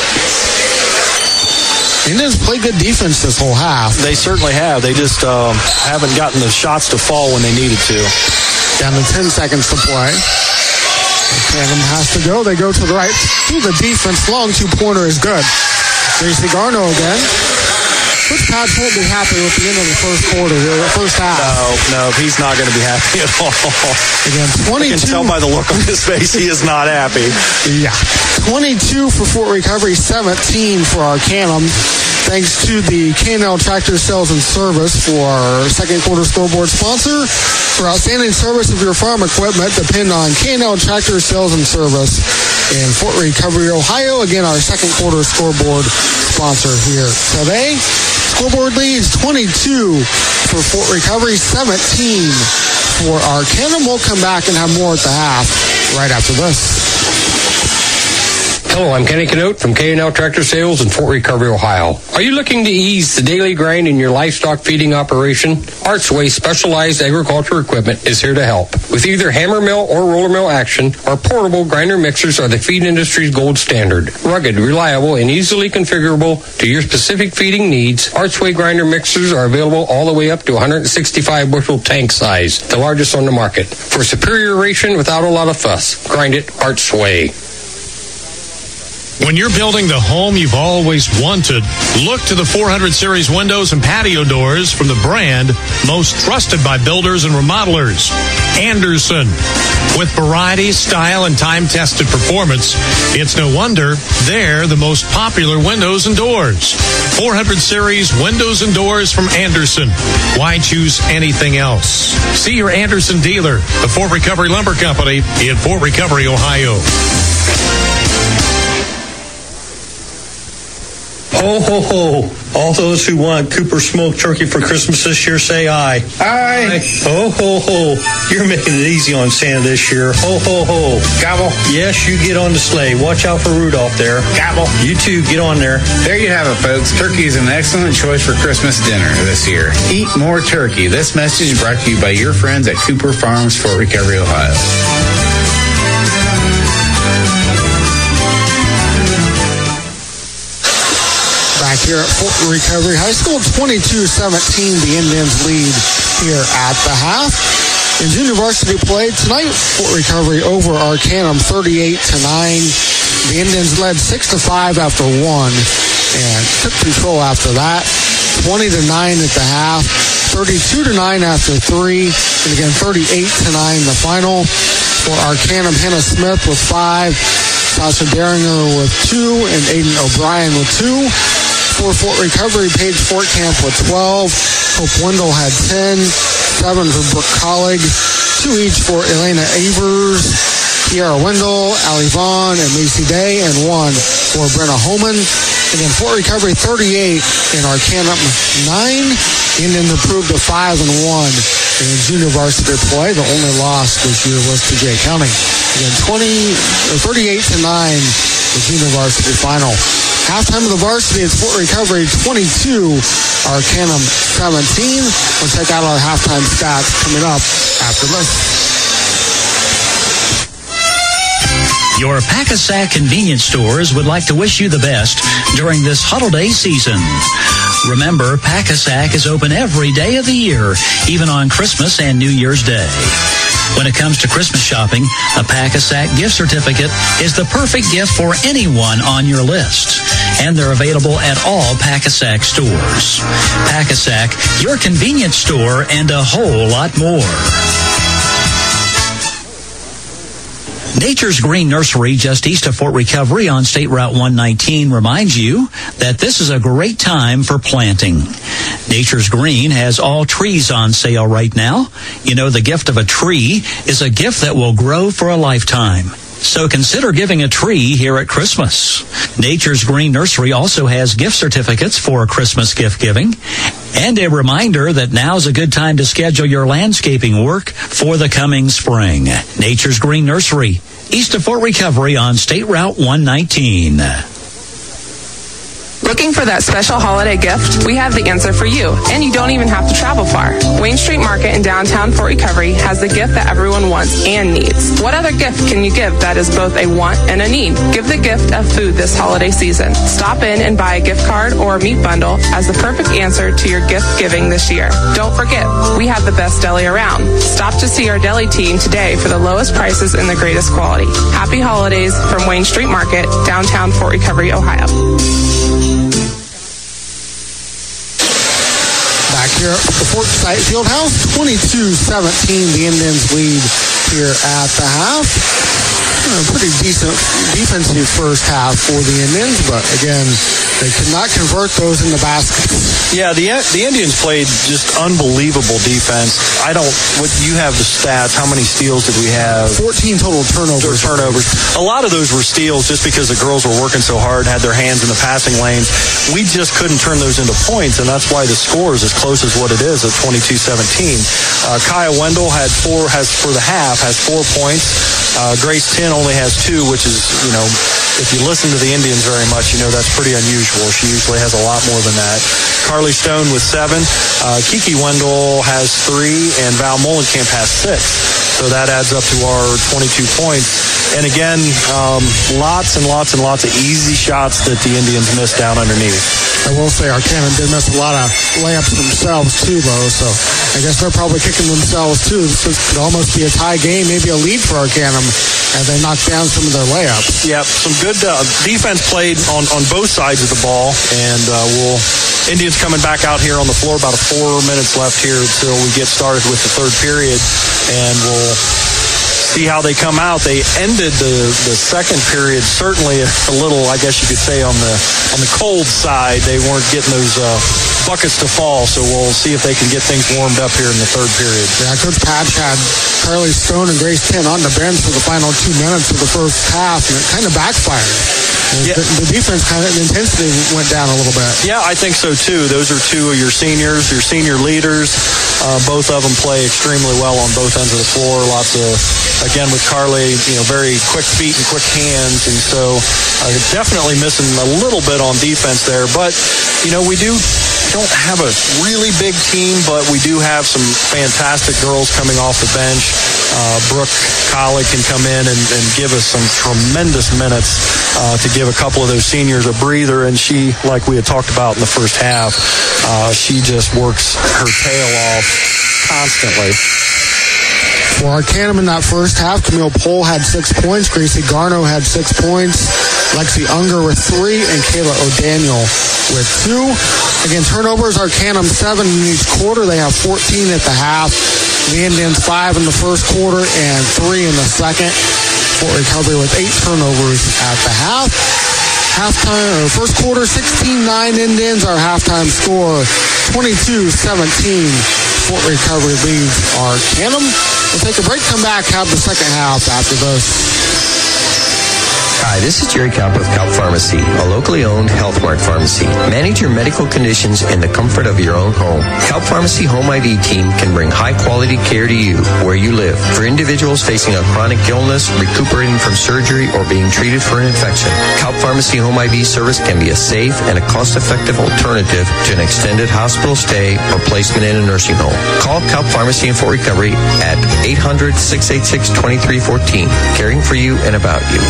Indians played good defense this whole half. They certainly have. They just haven't gotten the shots to fall when they needed to. Down to 10 seconds to play. Arcanum has to go. They go to the right. Through the defense. Long two-pointer is good. Gracie Garno again. Coach Patch won't be happy with the end of the first quarter, the first half. No, he's not going to be happy at all. Again, 22. I can tell by the look on his face he is not happy. Yeah. 22 for Fort Recovery, 17 for Arcanum. Thanks to the K&L Tractor Sales and Service for our second quarter scoreboard sponsor. For outstanding service of your farm equipment, depend on K&L Tractor Sales and Service in Fort Recovery, Ohio. Again, our second quarter scoreboard sponsor here today. Scoreboard leads 22 for Fort Recovery, 17 for Arcanum. We'll come back and have more at the half right after this. Hello, I'm Kenny Canote from K&L Tractor Sales in Fort Recovery, Ohio. Are you looking to ease the daily grind in your livestock feeding operation? Artsway Specialized Agriculture Equipment is here to help. With either hammer mill or roller mill action, our portable grinder mixers are the feed industry's gold standard. Rugged, reliable, and easily configurable to your specific feeding needs, Artsway grinder mixers are available all the way up to 165 bushel tank size, the largest on the market. For superior ration without a lot of fuss, grind it Artsway. When you're building the home you've always wanted, look to the 400 Series windows and patio doors from the brand most trusted by builders and remodelers, Anderson. With variety, style, and time-tested performance, it's no wonder they're the most popular windows and doors. 400 Series windows and doors from Anderson. Why choose anything else? See your Anderson dealer, the Fort Recovery Lumber Company in Fort Recovery, Ohio. Ho, ho, ho. All those who want Cooper smoked turkey for Christmas this year, say aye. Aye. Ho, ho, ho. You're making it easy on Santa this year. Ho, ho, ho. Gobble. Yes, you get on the sleigh. Watch out for Rudolph there. Gobble. You too, get on there. There you have it, folks. Turkey is an excellent choice for Christmas dinner this year. Eat more turkey. This message brought to you by your friends at Cooper Farms, Fort Recovery, Ohio. Back here at Fort Recovery High School, 22-17, the Indians lead here at the half. In junior varsity play tonight, Fort Recovery over Arcanum 38-9. The Indians led 6-5 after one and took control after that. 20-9 at the half, 32-9 after three, and again 38-9 the final. For Arcanum, Hannah Smith with 5, Sasha Deringer with 2, and Aiden O'Brien with 2. For Fort Recovery, Paige Fortcamp with 12. Hope Wendell had 10. 7 for Brooke Collig. 2 each for Elena Avers, Kiara Wendell, Allie Vaughn, and Macy Day. And 1 for Brenna Holman. And then Fort Recovery 38 in Arcanum 9. Indians improved to 5-1 in junior varsity play. The only loss this year was to Jay County. Again, 38-9, the junior varsity final. Halftime of the varsity is Fort Recovery 22, Arcanum 17. We'll check out our halftime stats coming up after this. Your Pack-A-Sack convenience stores would like to wish you the best during this holiday season. Remember, Pack-A-Sack is open every day of the year, even on Christmas and New Year's Day. When it comes to Christmas shopping, a Pack-A-Sack gift certificate is the perfect gift for anyone on your list. And they're available at all Pack-A-Sack stores. Pack-A-Sack, your convenience store, and a whole lot more. Nature's Green Nursery, just east of Fort Recovery on State Route 119, reminds you that this is a great time for planting. Nature's Green has all trees on sale right now. You know, the gift of a tree is a gift that will grow for a lifetime. So consider giving a tree here at Christmas. Nature's Green Nursery also has gift certificates for Christmas gift giving. And a reminder that now's a good time to schedule your landscaping work for the coming spring. Nature's Green Nursery, east of Fort Recovery on State Route 119. Looking for that special holiday gift? We have the answer for you, and you don't even have to travel far. Wayne Street Market in downtown Fort Recovery has the gift that everyone wants and needs. What other gift can you give that is both a want and a need? Give the gift of food this holiday season. Stop in and buy a gift card or a meat bundle as the perfect answer to your gift giving this year. Don't forget, we have the best deli around. Stop to see our deli team today for the lowest prices and the greatest quality. Happy holidays from Wayne Street Market, downtown Fort Recovery, Ohio. Back here at the Fort Site Fieldhouse, 22-17, the Indians lead here at the half. A pretty decent defensive first half for the Indians, but again, they could not convert those into baskets. Yeah, the Indians played just unbelievable defense. You have the stats. How many steals did we have? 14 total turnovers. A lot of those were steals just because the girls were working so hard, had their hands in the passing lanes. We just couldn't turn those into points, and that's why the score is as close as what it is at 22-17. Kaya Wendell has 4 points. Grace Tin only has 2, which is, if you listen to the Indians very much, that's pretty unusual. She usually has a lot more than that. Carly Stone with 7. Kiki Wendell has 3, and Val Molenkamp has 6. So that adds up to our 22 points. And again, lots and lots and lots of easy shots that the Indians missed down underneath. I will say Arcanum did miss a lot of layups themselves too, though, so I guess they're probably kicking themselves too. So it could almost be a tie game, maybe a lead for Arcanum as they knock down some of their layups. Yep, some good defense played on both sides of the ball, and Indians coming back out here on the floor. About 4 minutes left here until we get started with the third period, and we'll see how they come out. They ended the second period certainly a little, I guess you could say, on the cold side. They weren't getting those buckets to fall, so we'll see if they can get things warmed up here in the third period. Yeah, Coach Patch had Carly Stone and Grace Penn on the bench for the final 2 minutes of the first half, and it kind of backfired. Yeah. The defense the intensity went down a little bit. Yeah, I think so too. Those are two of your seniors, your senior leaders. Both of them play extremely well on both ends of the floor. Lots of, again, with Carly, very quick feet and quick hands, and so definitely missing a little bit on defense there. But we don't have a really big team, but we do have some fantastic girls coming off the bench. Brooke Colley can come in and give us some tremendous minutes to give a couple of those seniors a breather, and she, like we had talked about in the first half, she just works her tail off constantly. For Arcanum in that first half, Camille Pohl had 6 points, Gracie Garno had 6 points, Lexi Unger with 3, and Kayla O'Daniel with 2. Again, turnovers, Arcanum 7 in each quarter. They have 14 at the half. The Indians 5 in the first quarter and 3 in the second. Fort Recovery with 8 turnovers at the half. Halftime, or first quarter, 16-9 Indians. Our halftime score, 22-17. Fort Recovery leads Arcanum. We'll take a break, come back, have the second half after this. Hi, this is Jerry Kopp with Kopp Pharmacy, a locally owned Health Mart pharmacy. Manage your medical conditions in the comfort of your own home. Kopp Pharmacy Home ID team can bring high-quality care to you where you live. For individuals facing a chronic illness, recuperating from surgery, or being treated for an infection, Kopp Pharmacy Home ID service can be a safe and a cost-effective alternative to an extended hospital stay or placement in a nursing home. Call Kopp Pharmacy in Fort Recovery at 800-686-2314, caring for you and about you.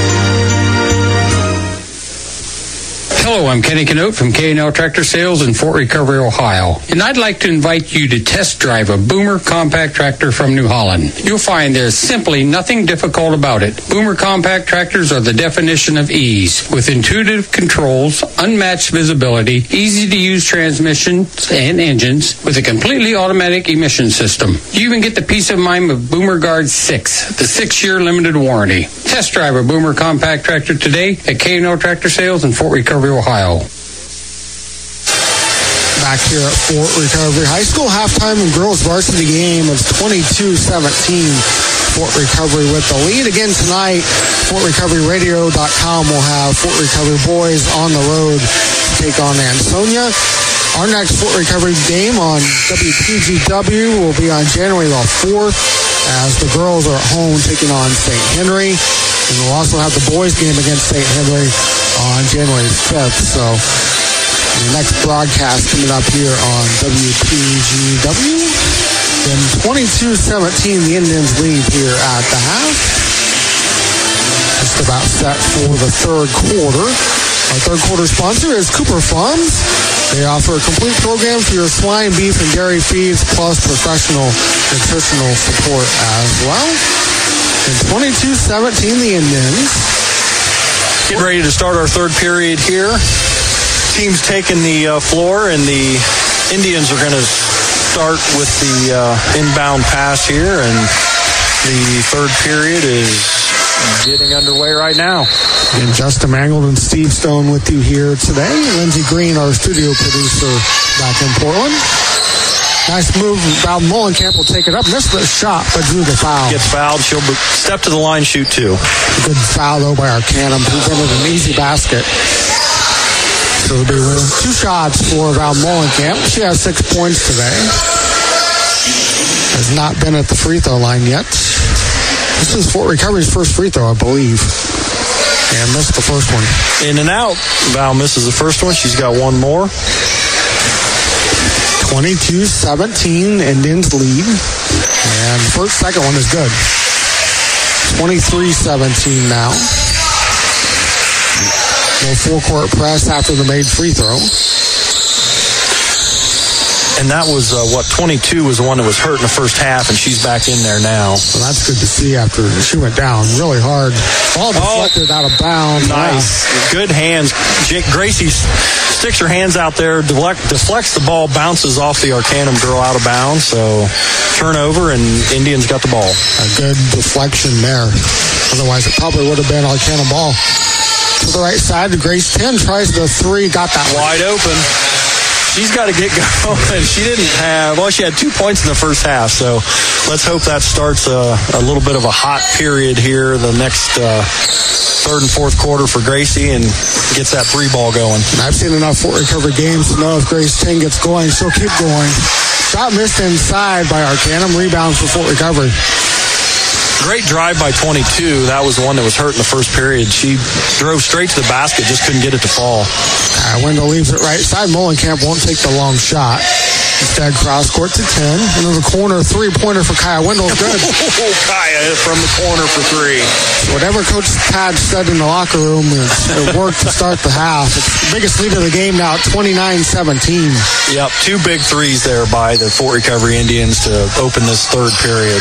Hello, I'm Kenny Canote from K&L Tractor Sales in Fort Recovery, Ohio. And I'd like to invite you to test drive a Boomer compact tractor from New Holland. You'll find there's simply nothing difficult about it. Boomer compact tractors are the definition of ease, with intuitive controls, unmatched visibility, easy-to-use transmissions and engines, with a completely automatic emission system. You even get the peace of mind of Boomer Guard 6, the 6-year limited warranty. Test drive a Boomer compact tractor today at K&L Tractor Sales in Fort Recovery, Ohio. Back here at Fort Recovery High School, halftime in girls varsity game. It's 22-17. Fort Recovery with the lead. Again tonight, FortRecoveryRadio.com will have Fort Recovery boys on the road to take on Ansonia. Our next Fort Recovery game on WPGW will be on January the 4th as the girls are at home taking on St. Henry. And we'll also have the boys game against St. Henry on January 5th. So the next broadcast coming up here on WPGW. Then 22-17, the Indians lead here at the half. Just about set for the third quarter. Our third quarter sponsor is Cooper Farms. They offer a complete program for your swine, beef, and dairy feeds, plus professional nutritional support as well. And 22-17, the Indians. Getting ready to start our third period here. Team's taking the floor, and the Indians are going to start with the inbound pass here, and the third period is getting underway right now. And Justin Mangold and Steve Stone with you here today. Lindsey Green, our studio producer, back in Portland. Nice move. Val Mullenkamp will take it up. Missed the shot, but drew the foul. Gets fouled. She'll step to the line, shoot two. Good foul, though, by Arcanum. Presented an easy basket. So it'll be 2 shots for Val Mullenkamp. She has 6 points today. Has not been at the free throw line yet. This is Fort Recovery's first free throw, I believe. And missed the first one. In and out. Val misses the first one. She's got one more. 22-17, Indians lead. And the second one is good. 23-17 now. Full court press after the made free throw. And that was, 22 was the one that was hurt in the first half, and she's back in there now. Well, that's good to see after she went down really hard. Ball deflected out of bounds. Nice. Good hands. Gracie sticks her hands out there, deflects the ball, bounces off the Arcanum girl out of bounds. So turnover, and Indians got the ball. A good deflection there. Otherwise, it probably would have been Arcanum ball. To the right side, Grace 10 tries the three, got that wide open. She's got to get going. She had 2 points in the first half, so let's hope that starts a little bit of a hot period here the next third and fourth quarter for Gracie and gets that three ball going. I've seen enough Fort Recovery games to know if Grace 10 gets going, she'll keep going. Shot missed inside by Arcanum, rebounds for Fort Recovery. Great drive by 22. That was the one that was hurt in the first period. She drove straight to the basket, just couldn't get it to fall. Wendell leaves it right side. Molenkamp won't take the long shot. Instead, cross court to 10. Into the corner, three-pointer for Kaya Wendell. Good. Kaya from the corner for three. Whatever Coach Padge said in the locker room, it worked to start the half. It's the biggest lead of the game now at 29-17. Yep, 2 big threes there by the Fort Recovery Indians to open this third period.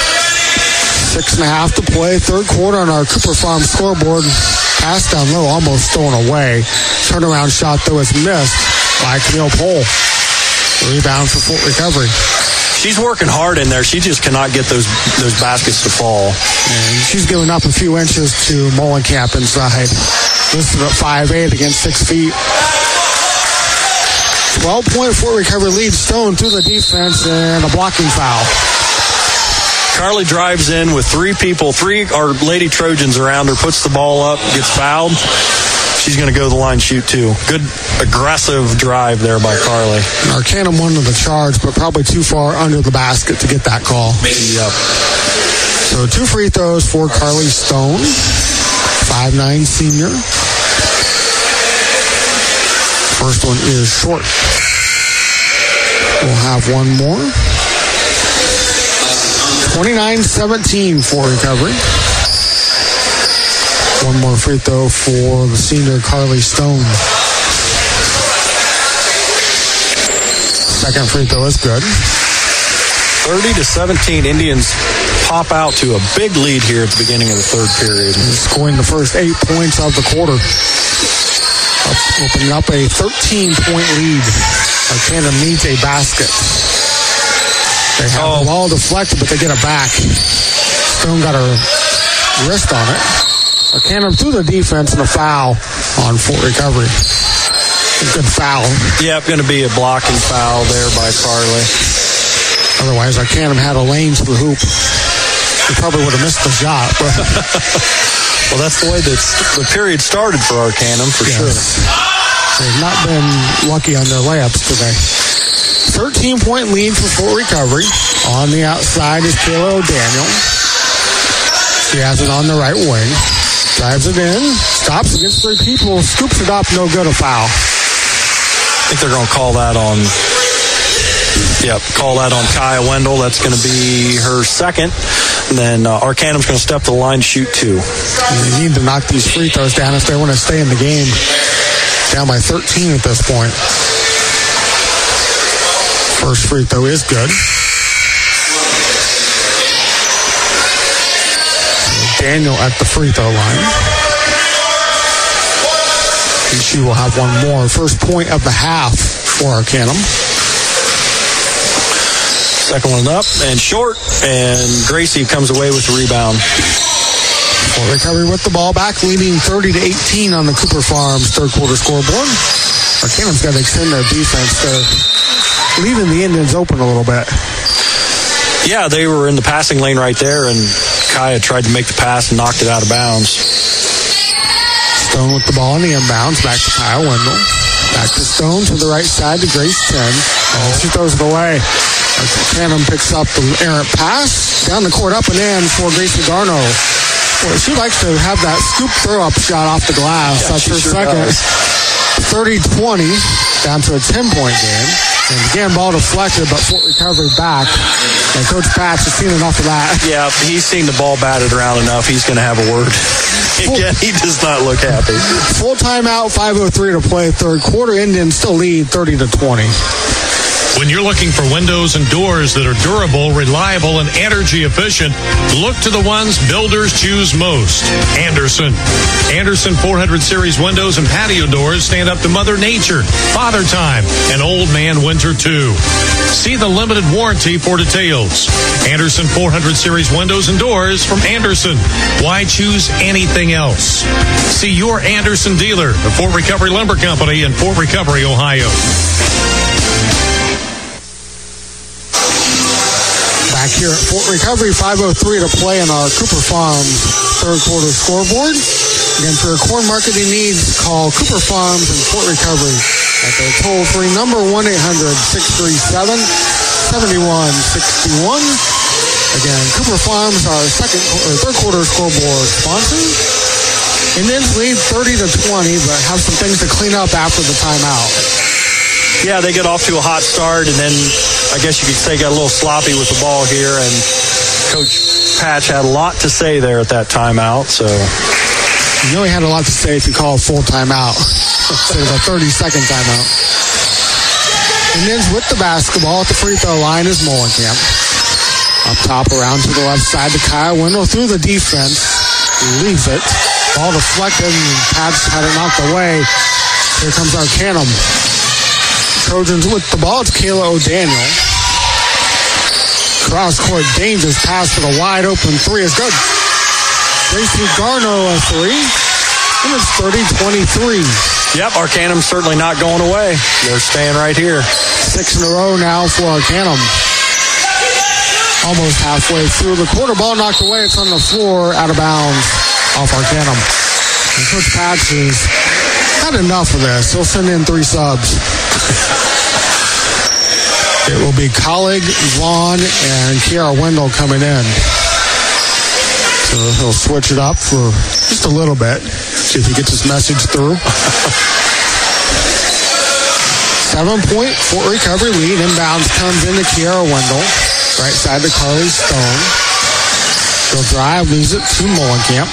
6.5 to play, third quarter on our Cooper Farm scoreboard. Pass down low, almost thrown away. Turnaround shot, though, is missed by Camille Pohl. Rebound for Fort Recovery. She's working hard in there. She just cannot get those baskets to fall. And she's giving up a few inches to Molenkamp inside. Listed at 5'8" against 6 feet. 12-point Fort Recovery lead. Stone through the defense and a blocking foul. Carly drives in with three our Lady Trojans around her, puts the ball up, gets fouled. She's going to go to the line, shoot two. Good aggressive drive there by Carly. Arcanum won to the charge, but probably too far under the basket to get that call. Yep. So 2 free throws for Carly Stone, 5'9" senior. First one is short. We'll have one more. 29-17 for Recovery. One more free throw for the senior Carly Stone. Second free throw is good. 30-17, Indians pop out to a big lead here at the beginning of the third period. Scoring the first 8 points of the quarter. Opening up a 13-point lead. Arcanum needs a basket. They have the ball deflected, but they get it back. Stone got her wrist on it. Arcanum through the defense and a foul on Fort Recovery. A good foul. Yep, going to be a blocking foul there by Carly. Otherwise, Arcanum had a lane to the hoop. They probably would have missed the shot. But well, that's the way the period started for Arcanum, for sure. They've not been lucky on their layups today. 13-point lead for Fort Recovery. On the outside is Kayla O'Daniel. She has it on the right wing. Drives it in. Stops against 3 people. Scoops it up. No good. A foul. I think they're going to call that on... call that on Kaya Wendell. That's going to be her second. And then Arcanum's going to step to the line to shoot 2. And they need to knock these free throws down if they want to stay in the game. Down by 13 at this point. First free throw is good. Daniel at the free throw line. And she will have one more. First point of the half for Arcanum. Second one up and short, and Gracie comes away with the rebound. Fort Recovery with the ball back, leading 30-18 on the Cooper Farms third quarter scoreboard. Arcanum's got to extend their defense. They're leaving the Indians open a little bit. Yeah, they were in the passing lane right there, and Kaya tried to make the pass and knocked it out of bounds. Stone with the ball in the inbounds, back to Kaya Wendell. Back to Stone to the right side to Grace 10. She throws it away. Arcanum picks up the errant pass. Down the court, up and in for Gracie Garno. Well, she likes to have that scoop throw-up shot off the glass. That's her second. 30-20, down to a 10-point game. And again, ball deflected, but Fort Recovery back. And Coach Patch has seen enough of that. Yeah, he's seen the ball batted around enough. He's going to have a word. Again, he does not look happy. Full timeout, 5:03 to play third quarter. Indians still lead 30-20. When you're looking for windows and doors that are durable, reliable, and energy efficient, look to the ones builders choose most. Andersen. Andersen 400 Series windows and patio doors stand up to Mother Nature, Father Time, and Old Man Winter too. See the limited warranty for details. Andersen 400 Series windows and doors from Andersen. Why choose anything else? See your Andersen dealer, the Fort Recovery Lumber Company in Fort Recovery, Ohio. Back here at Fort Recovery, 5:03 to play in our Cooper Farms third quarter scoreboard. Again, for your corn marketing needs, call Cooper Farms in Fort Recovery at their toll-free number 1-800-637-7161. Again, Cooper Farms, our third quarter scoreboard sponsor. Indians lead 30-20, but have some things to clean up after the timeout. Yeah, they get off to a hot start, and then I guess you could say got a little sloppy with the ball here, and Coach Patch had a lot to say there at that timeout. So you know he had a lot to say if you call a full timeout instead of a 30-second timeout. Indians with the basketball at the free throw line is Molenkamp. Up top, around to the left side to Kyle Wendell through the defense. Leaves it. Ball deflected, and Patch had it knocked away. Here comes Arcanum. Trojans with the ball. It's Kayla O'Daniel. Cross-court dangerous pass for the wide-open three is good. Gracie Garno a three. And it's 30-23. Yep, Arcanum's certainly not going away. They're staying right here. 6 in a row now for Arcanum. Almost halfway through the quarter. Ball knocked away. It's on the floor, out of bounds, off Arcanum. And Coach Patch has had enough of this. He'll send in 3 subs. It will be Colleague, Vaughn, and Kiara Wendell coming in. So he'll switch it up for just a little bit. See if he gets his message through. 7-point Fort Recovery lead. Inbounds comes into Kiara Wendell. Right side to Carly Stone. She'll drive, lose it to Molenkamp.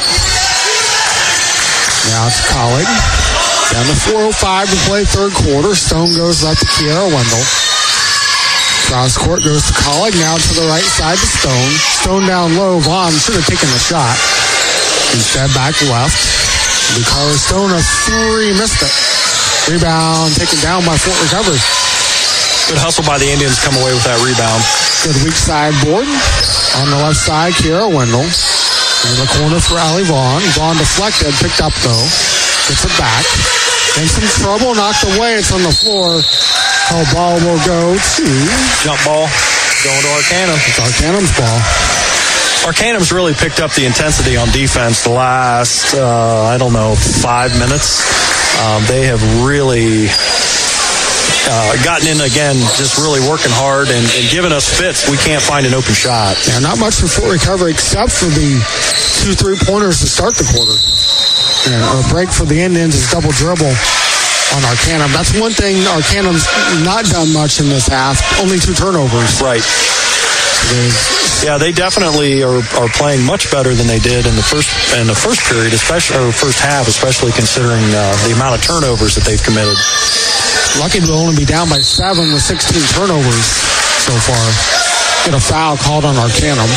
Now it's Colleague. Down to 4:05 to play third quarter. Stone goes left to Kiara Wendell. Cross court goes to Colleague. Now to the right side to Stone. Stone down low. Vaughn should have taken the shot. Instead, back left. Carly Stone a three. Missed it. Rebound taken down by Fort Recovery. Good hustle by the Indians. Come away with that rebound. Good weak side board. On the left side, Kiara Wendell. In the corner for Allie Vaughn. Vaughn deflected. Picked up, though. Gets it back. In some trouble. Knocked away. It's on the floor. Oh, ball will go to... Jump ball. Going to Arcanum. It's Arcanum's ball. Arcanum's really picked up the intensity on defense the last, 5 minutes. They have really... gotten in again, just really working hard and giving us fits. We can't find an open shot. Yeah, not much for Fort Recovery except for the 2 3-pointers to start the quarter. And a break for the Indians is double dribble on Arcanum. That's one thing Arcanum's not done much in this half. Only 2 turnovers. Right. Yeah, they definitely are playing much better than they did in the first period, especially or first half, especially considering the amount of turnovers that they've committed. Lucky to only be down by 7 with 16 turnovers so far. Get a foul called on Arcanum.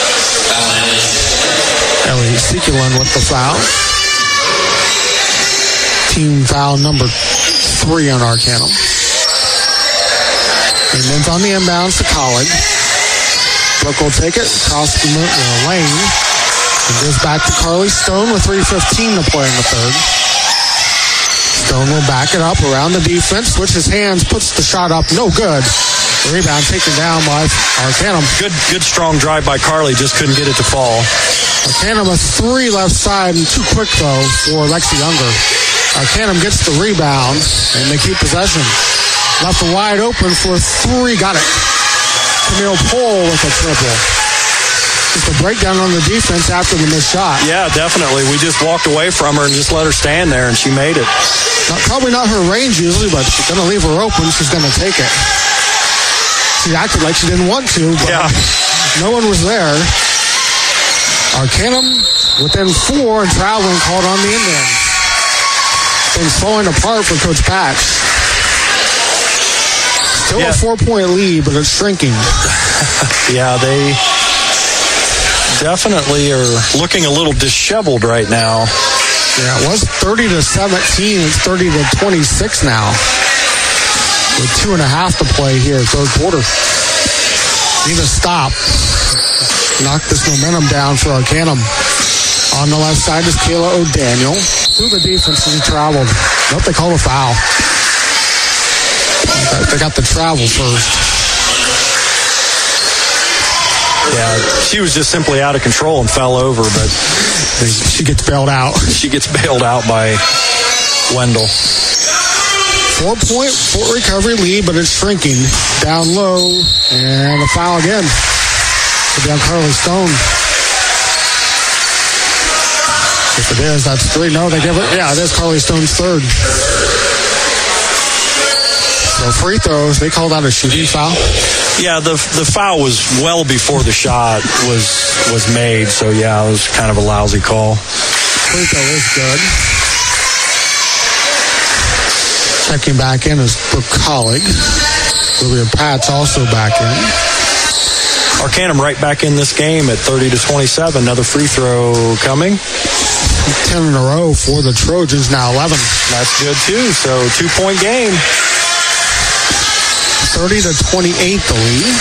Ellie Sekulin with the foul. Team foul number 3 on Arcanum. And then on the inbounds to Colleague. Brooke will take it across the lane. It goes back to Carly Stone with 3:15 to play in the third. Stone will back it up around the defense, switches hands, puts the shot up, no good. The rebound taken down by Arcanum. Good strong drive by Carly, just couldn't get it to fall. Arcanum a 3 left side, and too quick though for Lexi Younger. Arcanum gets the rebound, and they keep possession. Left wide open for 3, got it. Camille Pohl with a triple. Just a breakdown on the defense after the missed shot. Yeah, definitely. We just walked away from her and just let her stand there, and she made it. Probably not her range usually, but she's going to leave her open. She's going to take it. She acted like she didn't want to, but no one was there. Arcanum within 4 and traveling called on the Indians. Things falling apart for Coach Patch. Still a 4-point lead, but it's shrinking. Yeah, they definitely are looking a little disheveled right now. Yeah, it was 30-17. It's 30-26 now. With 2.5 to play here, third quarter. Need to stop. Knock this momentum down for Arcanum. On the left side is Kayla O'Daniel. Through the defense as he traveled. Nope, they call a foul. They got the travel first. Yeah, she was just simply out of control and fell over, but she gets bailed out. She gets bailed out by Wendell. 4-point Fort Recovery lead, but it's shrinking. Down low, and a foul again. It'll be on Carly Stone. If it is, that's 3. No, they give it. Yeah, it is Carly Stone's third. So free throws, they called out a shooting foul. Yeah, the foul was well before the shot was made, so yeah, it was kind of a lousy call. Free throw is good. Checking back in is Brooke Collig. Olivia Pat's also back in. Arcanum right back in this game at 30-27. Another free throw coming. 10 in a row for the Trojans, now 11. That's good too, so 2-point game. 30-28 the lead.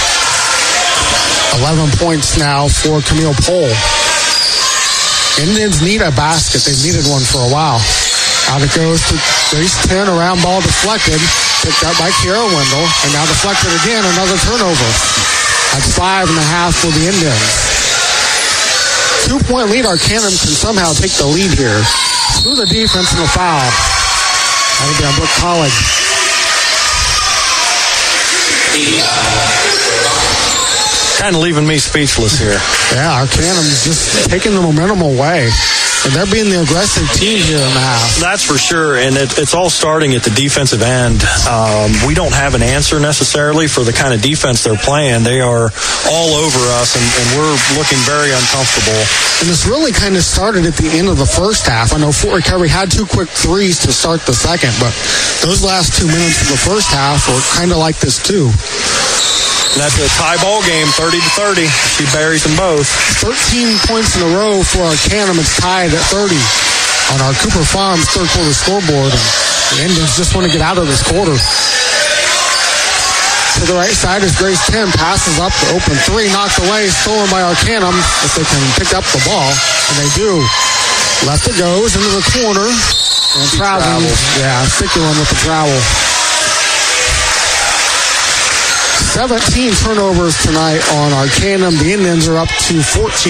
11 points now for Camille Pohl. Indians need a basket. They've needed one for a while. Out it goes to base 10, around ball deflected. Picked up by Kiara Wendell. And now deflected again, another turnover. That's 5.5 for the Indians. 2-point lead. Arcanum can somehow take the lead here. Through the defense and a foul. That'll be on Brooke Collig. Kind of leaving me speechless here. Yeah, Arcanum's just taking the momentum away. And they're being the aggressive team here in the half. That's for sure, and it's all starting at the defensive end. We don't have an answer necessarily for the kind of defense they're playing. They are all over us, and we're looking very uncomfortable. And this really kind of started at the end of the first half. I know Fort Recovery had 2 quick threes to start the second, but those last 2 minutes of the first half were kind of like this too. And that's a tie ball game, 30-30. She buries them both. 13 points in a row for Arcanum. It's tied at 30 on our Cooper Farms third quarter scoreboard. And the Indians just want to get out of this quarter. To the right side is Grace 10. Passes up the open 3. Knocked away. Stolen by Arcanum. If they can pick up the ball. And they do. Left it goes into the corner. And traveling. Yeah, Siculin with the travel. 17 turnovers tonight on Arcanum. The Indians are up to 14.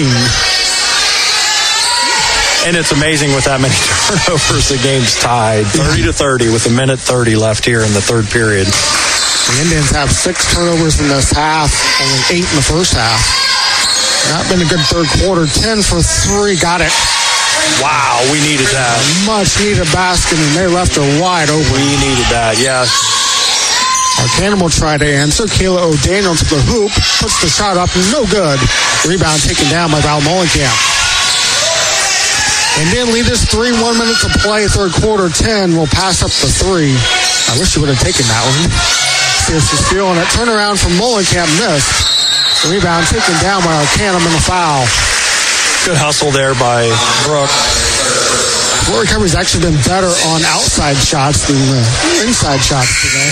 And it's amazing with that many turnovers, the game's tied. 30-30 with 1:30 left here in the third period. The Indians have 6 turnovers in this half, only 8 in the first half. Not been a good third quarter. 10 for 3, got it. Wow, we needed that. Much needed basket, and they left her wide open. We needed that, yes. Arcanum will try to answer. Kayla O'Daniel to the hoop. Puts the shot up. No good. Rebound taken down by Val Molenkamp. And then lead us 3, 1 minute to play. Third quarter, 10. Will pass up the 3. I wish she would have taken that one. See if she's feeling it. Turnaround from Molenkamp. Missed. Rebound taken down by Arcanum and a foul. Good hustle there by Brooke. Fort Recovery's actually been better on outside shots than inside shots today.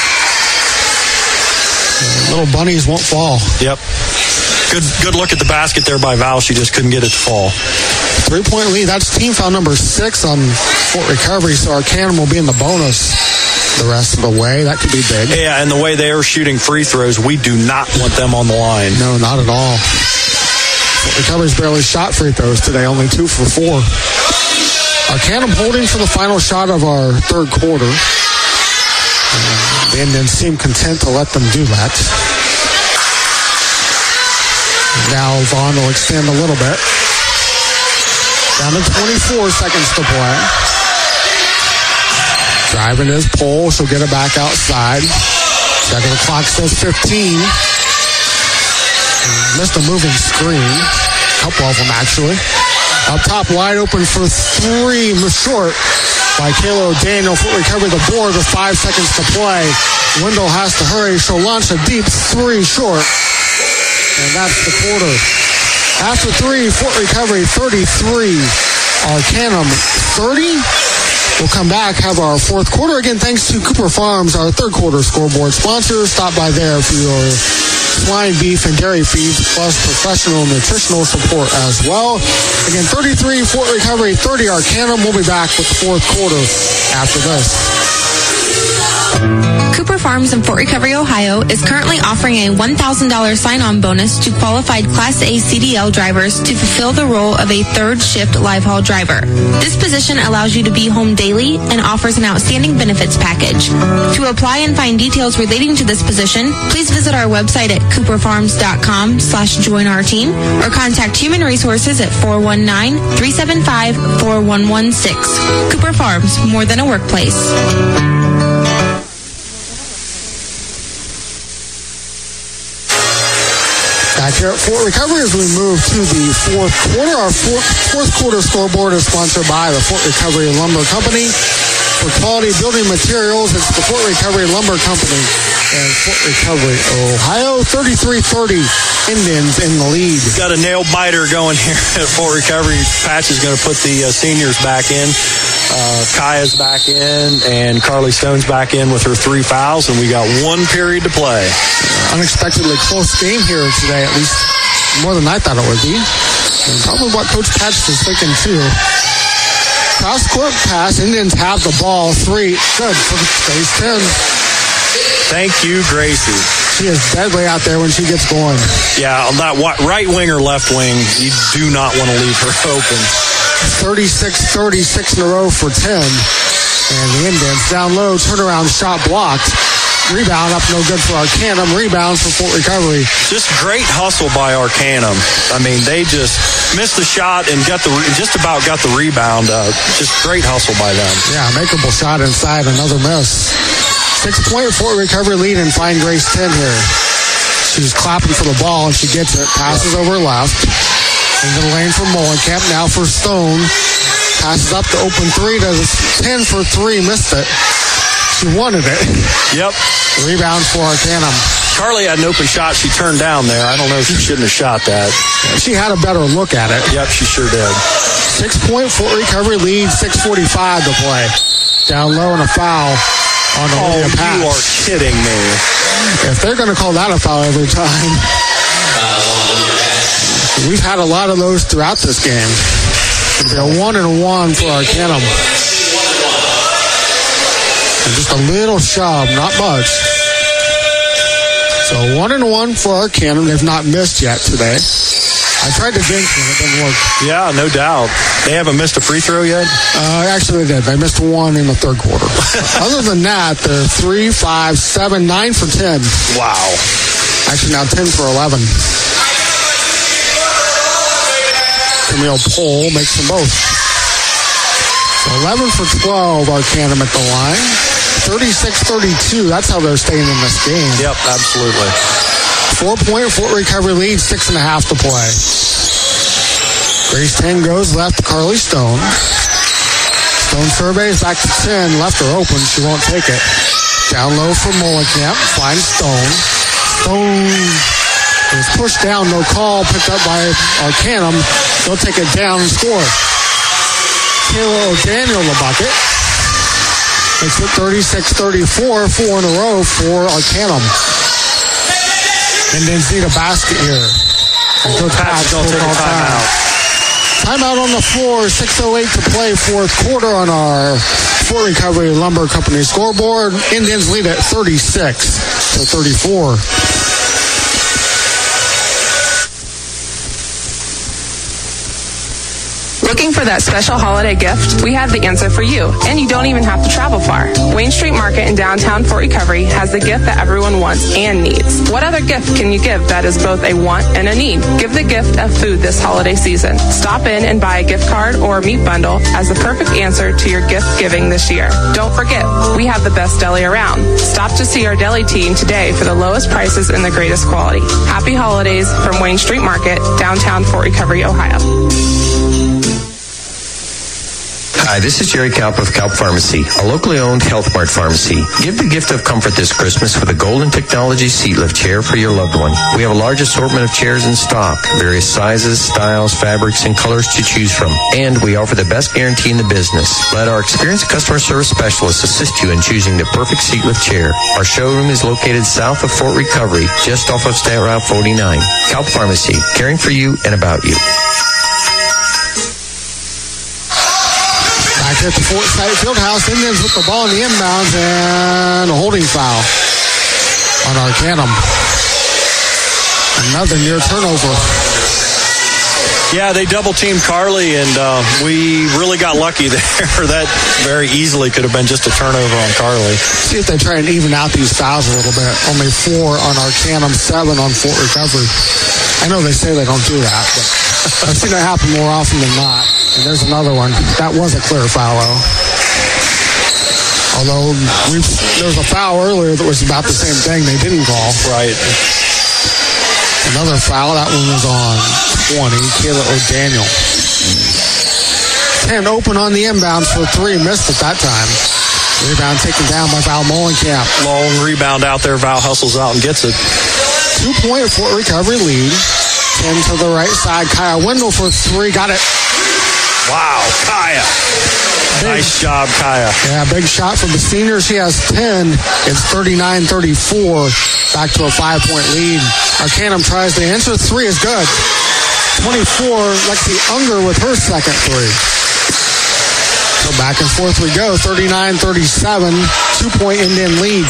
Little bunnies won't fall. Yep. Good look at the basket there by Val. She just couldn't get it to fall. 3-point lead. That's team foul number 6 on Fort Recovery, so Arcanum will be in the bonus the rest of the way. That could be big. Yeah, and the way they are shooting free throws, we do not want them on the line. No, not at all. Fort Recovery's barely shot free throws today, only 2 for 4. Arcanum holding for the final shot of our third quarter. The Indians seem content to let them do that. Now Vaughn will extend a little bit. Down to 24 seconds to play. Driving his pole, she'll get it back outside. Second, the clock says 15. Missed a moving screen. A couple of them, actually. Up top, wide open for 3. Short. by Kayla O'Daniel. Fort Recovery the board with 5 seconds to play. Wendell has to hurry. She'll launch a deep three short. And that's the quarter. After three, Fort Recovery 33. Arcanum 30. We'll come back, have our fourth quarter. Again, thanks to Cooper Farms, our third quarter scoreboard sponsor. Stop by there for your swine, beef, and dairy feeds, plus professional nutritional support as well. Again, 33 Fort Recovery, 30 Arcanum. We'll be back with the fourth quarter after this. Cooper Farms in Fort Recovery, Ohio is currently offering a $1,000 sign-on bonus to qualified Class A CDL drivers to fulfill the role of a third shift live haul driver. This position allows you to be home daily and offers an outstanding benefits package. To apply and find details relating to this position, please visit our website at cooperfarms.com/join our team or contact Human Resources at 419-375-4116. Cooper Farms, more than a workplace. Back here at Fort Recovery as we move to the fourth quarter. Our fourth quarter scoreboard is sponsored by the Fort Recovery Lumber Company. For quality building materials, it's the Fort Recovery Lumber Company in Fort Recovery, Ohio. 33-30, Indians in the lead. Got a nail biter going here at Fort Recovery. Patch is going to put the seniors back in. Kaya's back in, and Carly Stone's back in with her 3 fouls, and we got 1 period to play. Unexpectedly close game here today, at least more than I thought it would be. And probably what Coach Patch was thinking, too. Cross-court pass. Indians have the ball. 3. Good for Grace 10. Thank you, Gracie. She is deadly out there when she gets going. Yeah, on that right wing or left wing, you do not want to leave her open. 36-36 in a row for 10. And the Indians down low, turnaround shot blocked. Rebound up no good for Arcanum. Rebound for Fort Recovery. Just great hustle by Arcanum. I mean, they just missed the shot and just about got the rebound. Just great hustle by them. Yeah, makeable shot inside, another miss. 6-point Fort Recovery lead and find Grace 10 here. She's clapping for the ball and she gets it. Passes over left. Into the lane for Molenkamp. Now for Stone. Passes up to open 3 to 10 for 3. Missed it. She wanted it. Yep. Rebound for Arcanum. Carly had an open shot she turned down there. I don't know if she shouldn't have shot that. She had a better look at it. Yep, she sure did. 6-point Fort Recovery lead, 6:45 to play. Down low and a foul on the way to pass. You are kidding me. If they're going to call that a foul every time. We've had a lot of those throughout this game. It'll be a 1-and-1 for Arcanum. Just a little shove, not much. So 1-and-1 for Arcanum. They've not missed yet today. I tried to jinx them. It didn't work. Yeah, no doubt. They haven't missed a free throw yet? Actually, they did. They missed 1 in the third quarter. Other than that, they're 3, 5, 7, 9 for 10. Wow. Actually, now 10 for 11. Camille Pohl makes them both. So 11 for 12, Arcanum at the line. 36-32. That's how they're staying in this game. Yep, absolutely. 4-point Fort Recovery lead, 6.5 to play. Grace 10 goes left to Carly Stone. Stone surveys back to 10. Left her open. She won't take it. Down low for Molenkamp. Finds Stone. Stone is pushed down. No call. Picked up by Arcanum. They'll take it down and score. Kayla O'Daniel the bucket. Makes it 36-34, 4 in a row for Arcanum. Indians need a basket here. Coach Patch is going to take a timeout. Timeout on the floor, 6:08 to play, fourth quarter on our Fort Recovery Lumber Company scoreboard. Indians lead at 36-34. Looking for that special holiday gift? We have the answer for you, and you don't even have to travel far. Wayne Street Market in downtown Fort Recovery has the gift that everyone wants and needs. What other gift can you give that is both a want and a need? Give the gift of food this holiday season. Stop in and buy a gift card or a meat bundle as the perfect answer to your gift giving this year. Don't forget, we have the best deli around. Stop to see our deli team today for the lowest prices and the greatest quality. Happy holidays from Wayne Street Market, downtown Fort Recovery, Ohio. Hi, this is Jerry Kalp of Kalp Pharmacy, a locally owned Health Mart pharmacy. Give the gift of comfort this Christmas with a Golden Technology seat lift chair for your loved one. We have a large assortment of chairs in stock, various sizes, styles, fabrics, and colors to choose from. And we offer the best guarantee in the business. Let our experienced customer service specialists assist you in choosing the perfect seat lift chair. Our showroom is located south of Fort Recovery, just off of State Route 49. Kalp Pharmacy, caring for you and about you. Back at the Fort Site Fieldhouse, Indians with the ball in the inbounds and a holding foul on Arcanum. Another near turnover. Yeah, they double-teamed Carly, and we really got lucky there. That very easily could have been just a turnover on Carly. See if they try and even out these fouls a little bit. Only 4 on Arcanum, 7 on Fort Recovery. I know they say they don't do that, but I've seen it happen more often than not. And there's another one. That was a clear foul, though. Although there was a foul earlier that was about the same thing they didn't call. Right. Another foul. That one was on 20, Kayla O'Daniel. 10 open on the inbounds for 3, missed at that time. Rebound taken down by Val Molenkamp. Long rebound out there. Val hustles out and gets it. 2-point Fort Recovery lead. 10 to the right side. Kaya Wendell for 3. Got it. Wow, Kaya. Nice job, Kaya. Yeah, big shot from the senior. She has 10. It's 39-34. Back to a 5-point lead. Arcanum tries to answer. 3 is good. 24, Lexi Unger with her second 3. So back and forth we go. 39-37. 2-point Indian lead.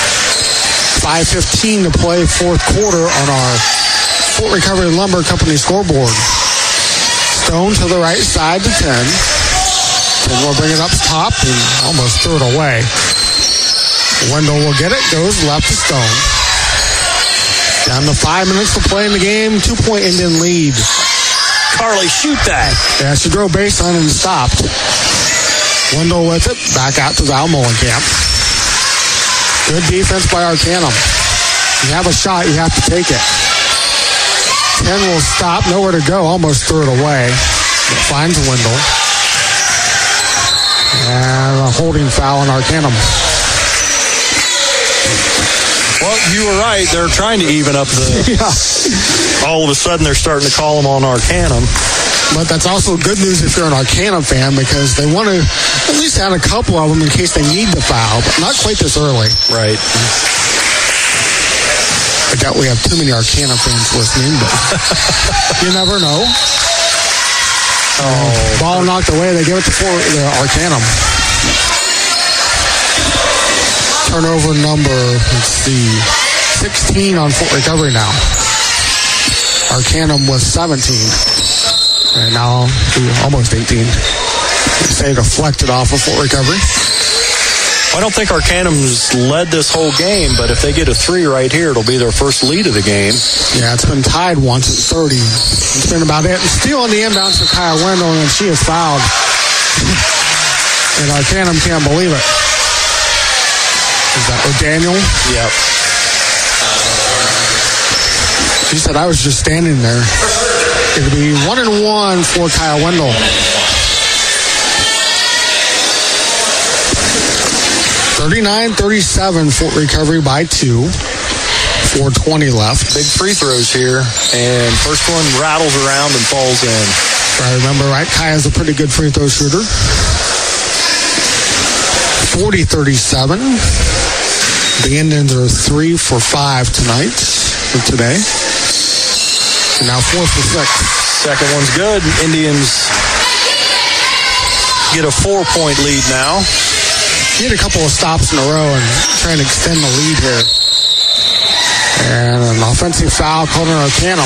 5:15 to play, fourth quarter on our Fort Recovery Lumber Company scoreboard. Stone to the right side to 10. 10 will bring it up top and almost threw it away. Wendell will get it, goes left to Stone. Down to 5 minutes to play in the game. 2-point Indian lead. Carly, shoot that. Yeah, she drove baseline and stopped. Wendell with it, back out to Val Molenkamp. Good defense by Arcanum. You have a shot, you have to take it. 10 will stop, nowhere to go, almost threw it away. It finds Wendell. And a holding foul on Arcanum. Well, you were right. They're trying to even up the... Yeah. All of a sudden, they're starting to call them on Arcanum. But that's also good news if you're an Arcanum fan, because they want to at least add a couple of them in case they need the foul, but not quite this early. Right. I doubt we have too many Arcanum fans listening, but you never know. Ball knocked away. They give it to the Arcanum. Turnover number, 16 on Fort Recovery now. Arcanum was 17. And now almost 18. They deflected off of Fort Recovery. I don't think Arcanum's led this whole game, but if they get a 3 right here, it'll be their first lead of the game. Yeah, it's been tied once at 30. It's been about it. And steal on the inbounds for Kaya Wendell, and she is fouled. And Arcanum can't believe it. Is that O'Daniel? Yep. She said, I was just standing there. It'll be 1-1 for Kaya Wendell. 39-37, Fort Recovery by 2. 4:20 left. Big free throws here, and first one rattles around and falls in. If I remember right, Kaya's a pretty good free throw shooter. 40-37. The Indians are 3 for 5 tonight, or today. And now 4 for 6. Second one's good. Indians get a 4-point lead now. Need a couple of stops in a row and try and extend the lead here. And an offensive foul called on Arcanum.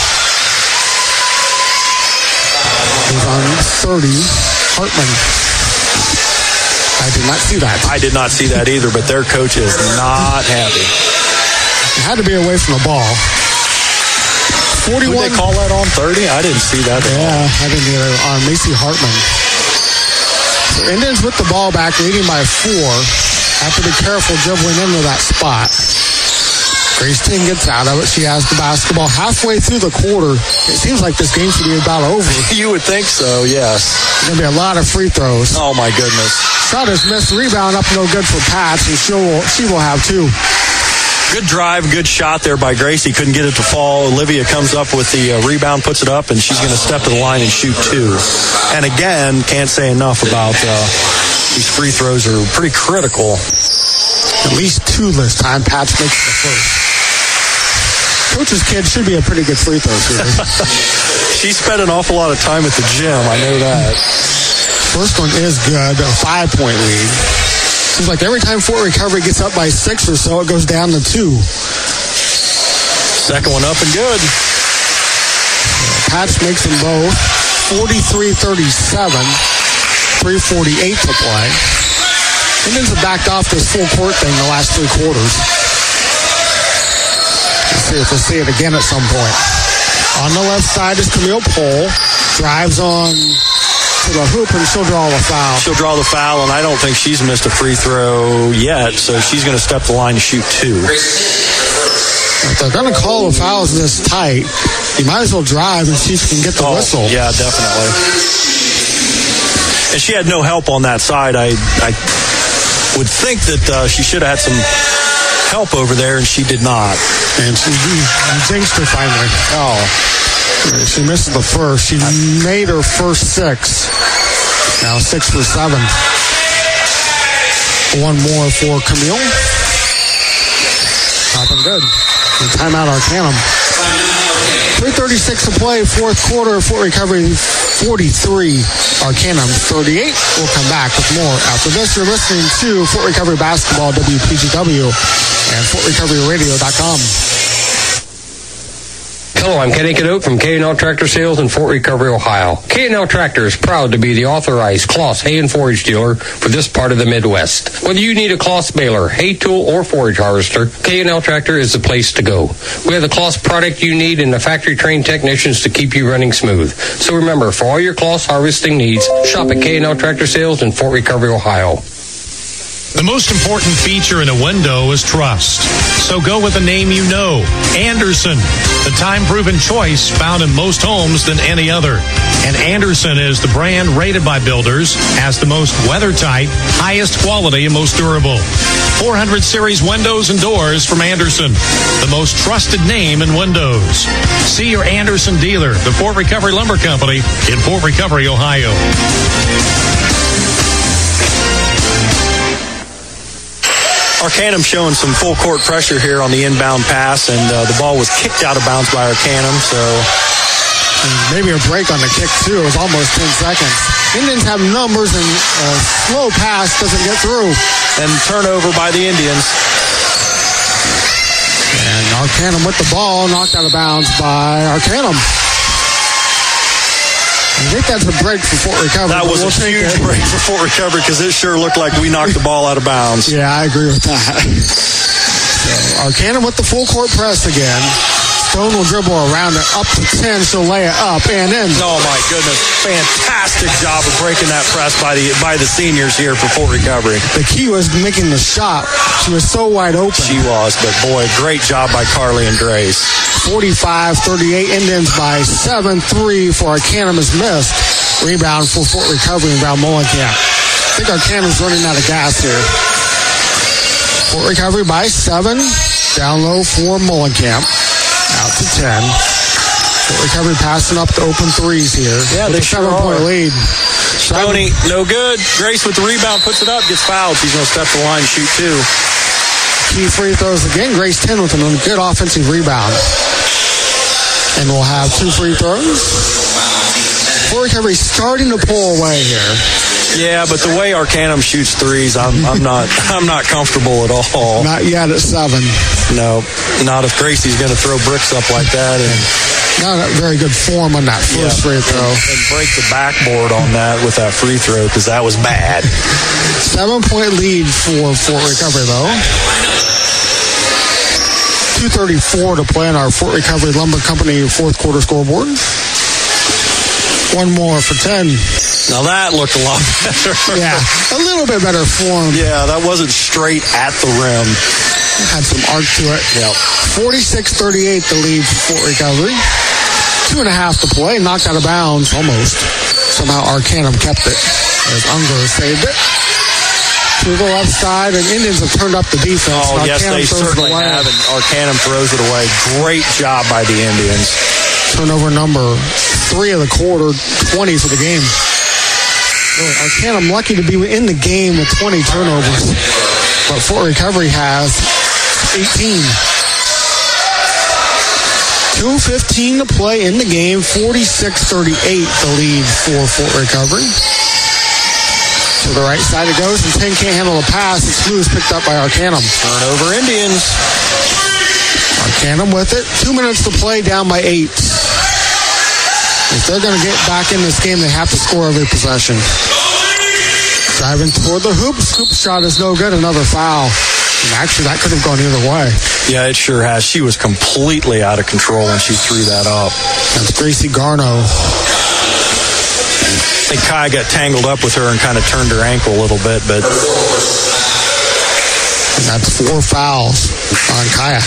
He's on 30. Hartman. I did not see that. I did not see that either, but their coach is not happy. It had to be away from the ball. 41. Would they call that on 30? I didn't see that. Yeah, I didn't either. On Macy Hartman. So Indians with the ball back, leading by 4. Have to be careful dribbling into that spot. Grace Ting gets out of it. She has the basketball halfway through the quarter. It seems like this game should be about over. You would think so, yes. There's going to be a lot of free throws. Oh, my goodness. Shot is missed. Rebound up no good for Pats, and she will have 2. Good drive, good shot there by Gracie. Couldn't get it to fall. Olivia comes up with the rebound, puts it up, and she's going to step to the line and shoot 2. And again, can't say enough about these free throws are pretty critical. At least 2 this time. Pats makes the first. Coach's kid should be a pretty good free throw shooter. She spent an awful lot of time at the gym. I know that. First one is good. A 5-point lead. Seems like every time Fort Recovery gets up by 6 or so, it goes down to 2. Second one up and good. Pats makes them both. 43-37. 3:48 to play. Indians have backed off this full court thing the last 3 quarters. Let's see if we'll see it again at some point. On the left side is Camille Pohl. Drives on to the hoop, and she'll draw the foul. She'll draw the foul, and I don't think she's missed a free throw yet, so she's going to step the line to shoot 2. If they're going to call the fouls this tight, you might as well drive and see if you can get the whistle. Yeah, definitely. And she had no help on that side. I would think that she should have had some help over there, and she did not. And she jinxed her finally. Oh. She missed the first. She made her first 6. Now 6 for 7. One more for Camille. Nothing good. And timeout Arcanum. 3:36 to play, 4th quarter. Fort Recovery 43, Arcanum 38. We'll come back with more after this. You're listening to Fort Recovery Basketball, WPGW, and FortRecoveryRadio.com. Hello, I'm Kenny Cadote from K&L Tractor Sales in Fort Recovery, Ohio. K&L Tractor is proud to be the authorized Kloss hay and forage dealer for this part of the Midwest. Whether you need a Kloss baler, hay tool, or forage harvester, K&L Tractor is the place to go. We have the Kloss product you need and the factory-trained technicians to keep you running smooth. So remember, for all your Kloss harvesting needs, shop at K&L Tractor Sales in Fort Recovery, Ohio. The most important feature in a window is trust. So go with a name you know. Andersen, the time-proven choice found in most homes than any other. And Andersen is the brand rated by builders as the most weather-tight, highest quality, and most durable. 400 series windows and doors from Andersen, the most trusted name in windows. See your Andersen dealer, the Fort Recovery Lumber Company in Fort Recovery, Ohio. Arcanum showing some full court pressure here on the inbound pass, and the ball was kicked out of bounds by Arcanum, so maybe a break on the kick too. It was almost 10 seconds. Indians have numbers, and a slow pass doesn't get through. And turnover by the Indians. And Arcanum with the ball, knocked out of bounds by Arcanum. I think that's a break for Fort Recovery. That was a huge break for Fort Recovery because it sure looked like we knocked the ball out of bounds. Yeah, I agree with that. So Arcanum with the full court press again. Stone will dribble around it up to 10. She'll lay it up and in. Oh, my goodness. Fantastic job of breaking that press by the seniors here for Fort Recovery. The key was making the shot. She was so wide open. She was, but boy, great job by Carly and Grace. 45-38, Indians by 7-3 for Arcanum is missed. Rebound for Fort Recovery and Val Mullenkamp. I think Arcanum's running out of gas here. Fort Recovery by 7. Down low for Mullenkamp. Out to 10. Fort Recovery passing up the open threes here. Yeah, they sure 7-point lead. Stoney, no good. Grace with the rebound, puts it up, gets fouled. She's going to step to the line and shoot 2. Key free throws again. Grace 10 with a good offensive rebound. And we'll have 2 free throws. Fort Recovery starting to pull away here. Yeah, but the way Arcanum shoots threes, I'm not comfortable at all. Not yet at 7. No, not if Gracie's going to throw bricks up like that. And not a very good form on that first free throw. And break the backboard on that with that free throw because that was bad. 7-point lead for Fort Recovery, though. 2:34 to play on our Fort Recovery Lumber Company 4th quarter scoreboard. One more for 10. Now that looked a lot better. Yeah, a little bit better form. Yeah, that wasn't straight at the rim. had some arc to it. Yep. 46-38 the lead for Fort Recovery. 2.5 to play, knocked out of bounds almost. Somehow Arcanum kept it as Unger saved it. To the left side, and Indians have turned up the defense. Oh, yes, they certainly have, and Arcanum throws it away. Great job by the Indians. Turnover number 3 of the quarter, 20 for the game. Really, Arcanum lucky to be in the game with 20 turnovers, but Fort Recovery has 18. 2:15 to play in the game, 46-38 the lead for Fort Recovery. To the right side it goes, and 10 can't handle the pass. It's loose, picked up by Arcanum. Turnover Indians. Arcanum with it. 2 minutes to play, down by 8. If they're going to get back in this game, they have to score every possession. Driving toward the hoops. Hoop shot is no good. Another foul. And actually, that could have gone either way. Yeah, it sure has. She was completely out of control when she threw that up. That's Gracie Garno. I think Kai got tangled up with her and kind of turned her ankle a little bit, but... And that's 4 fouls on Kaya.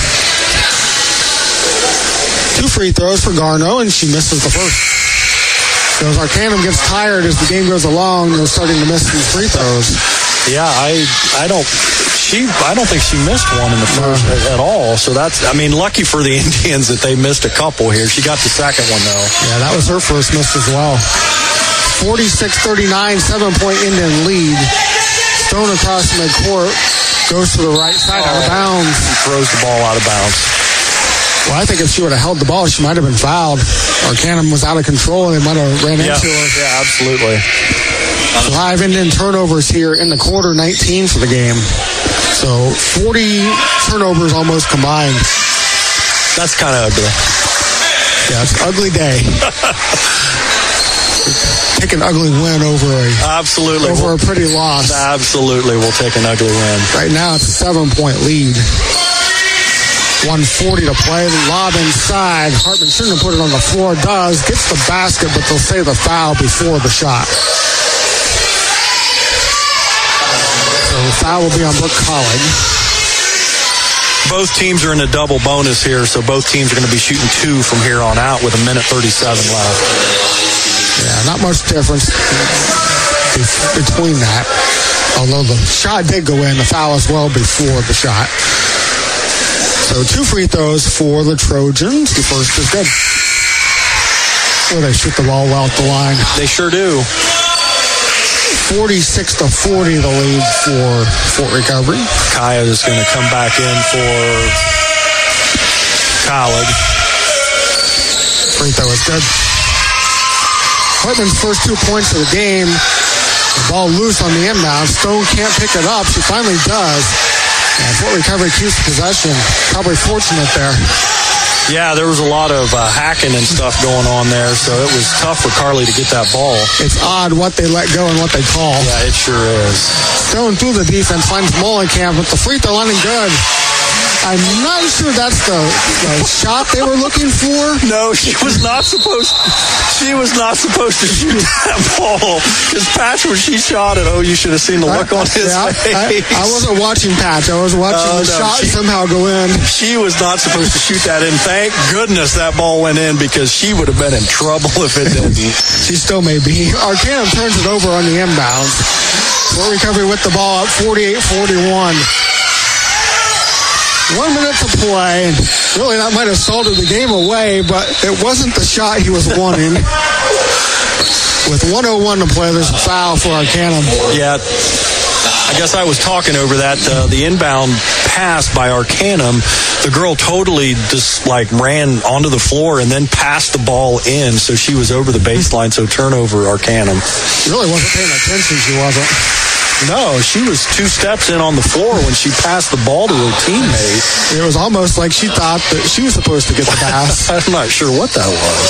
2 free throws for Garno, and she misses the first. So as Arcanum gets tired as the game goes along, they're starting to miss these free throws. Yeah, I don't think she missed one in the first at all. So that's, I mean, lucky for the Indians that they missed a couple here. She got the second one, though. Yeah, that was her first miss as well. 46-39, 7-point Indian lead. Stone across midcourt, goes to the right side, out of bounds. Throws the ball out of bounds. Well, I think if she would have held the ball, she might have been fouled. Arcanum was out of control, and they might have ran into her. Yeah, absolutely. 5 Indian turnovers here in the quarter, 19 for the game. So 40 turnovers almost combined. That's kind of ugly. Yeah, it's an ugly day. Take an ugly win over a pretty loss. Absolutely, we'll take an ugly win. Right now, it's a 7-point lead. 1:40 to play. Lob inside. Hartman shouldn't have put it on the floor. Does. Gets the basket, but they'll say the foul before the shot. So the foul will be on Brooke Collig. Both teams are in a double bonus here, so both teams are going to be shooting 2 from here on out with 1:37 left. Yeah, not much difference between that. Although the shot did go in, the foul as well before the shot. So 2 free throws for the Trojans. The first is good. Well, they shoot the ball well at the line. They sure do. 46-40 the lead for Fort Recovery. Kaya is going to come back in for Collig. Free throw is good. Hartman's first 2 points of the game. The ball loose on the inbound. Stone can't pick it up. She finally does. And Fort Recovery keeps possession. Probably fortunate there. Yeah, there was a lot of hacking and stuff going on there, so it was tough for Carly to get that ball. It's odd what they let go and what they call. Yeah, it sure is. Stone through the defense, finds Molenkamp, but the free throw line is good. I'm not sure that's the shot they were looking for. No, she was not supposed to shoot that ball. Because Patch, when she shot it, you should have seen the look on his face. I wasn't watching Patch. I was watching the shot somehow go in. She was not supposed to shoot that in. Thank goodness that ball went in, because she would have been in trouble if it didn't. She still may be. Arcanum turns it over on the inbounds. Fort Recovery with the ball up 48-41. 1 minute to play. Really, that might have salted the game away, but it wasn't the shot he was wanting. With 1:01 to play, there's a foul for Arcanum. Yeah, I guess I was talking over that. The inbound pass by Arcanum, the girl totally just ran onto the floor and then passed the ball in, so she was over the baseline, so turnover Arcanum. She really wasn't paying attention, she wasn't. No, she was 2 steps in on the floor when she passed the ball to her teammate. It was almost like she thought that she was supposed to get the pass. I'm not sure what that was.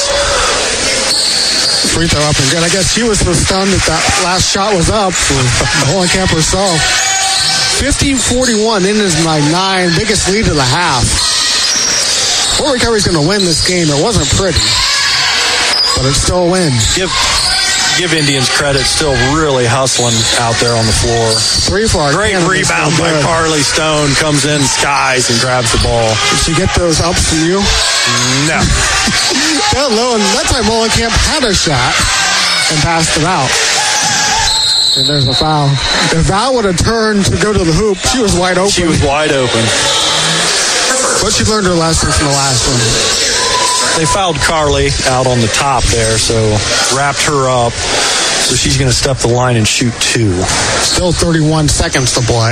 Free throw up and good. I guess she was so stunned that last shot was up for Molenkamp herself. 15-41, Indians by 9, biggest lead of the half. Fort Recovery's going to win this game. It wasn't pretty, but it's still a win. give Indians credit, still really hustling out there on the floor. 3 for our Great rebound by Carly Stone. Comes in skies and grabs the ball. Did she get those ups from you? No. That time Molenkamp had a shot and passed it out. And there's a foul. If Val would have turned to go to the hoop, she was wide open. She was wide open. But she learned her lesson from the last one. They fouled Carly out on the top there, so wrapped her up. So she's going to step the line and shoot 2. Still 31 seconds to play.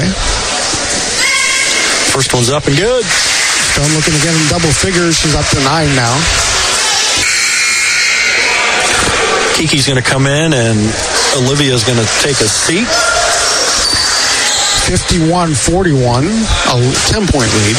First one's up and good. Stone looking again in double figures. She's up to 9 now. Kiki's going to come in, and Olivia's going to take a seat. 51-41, a 10-point lead.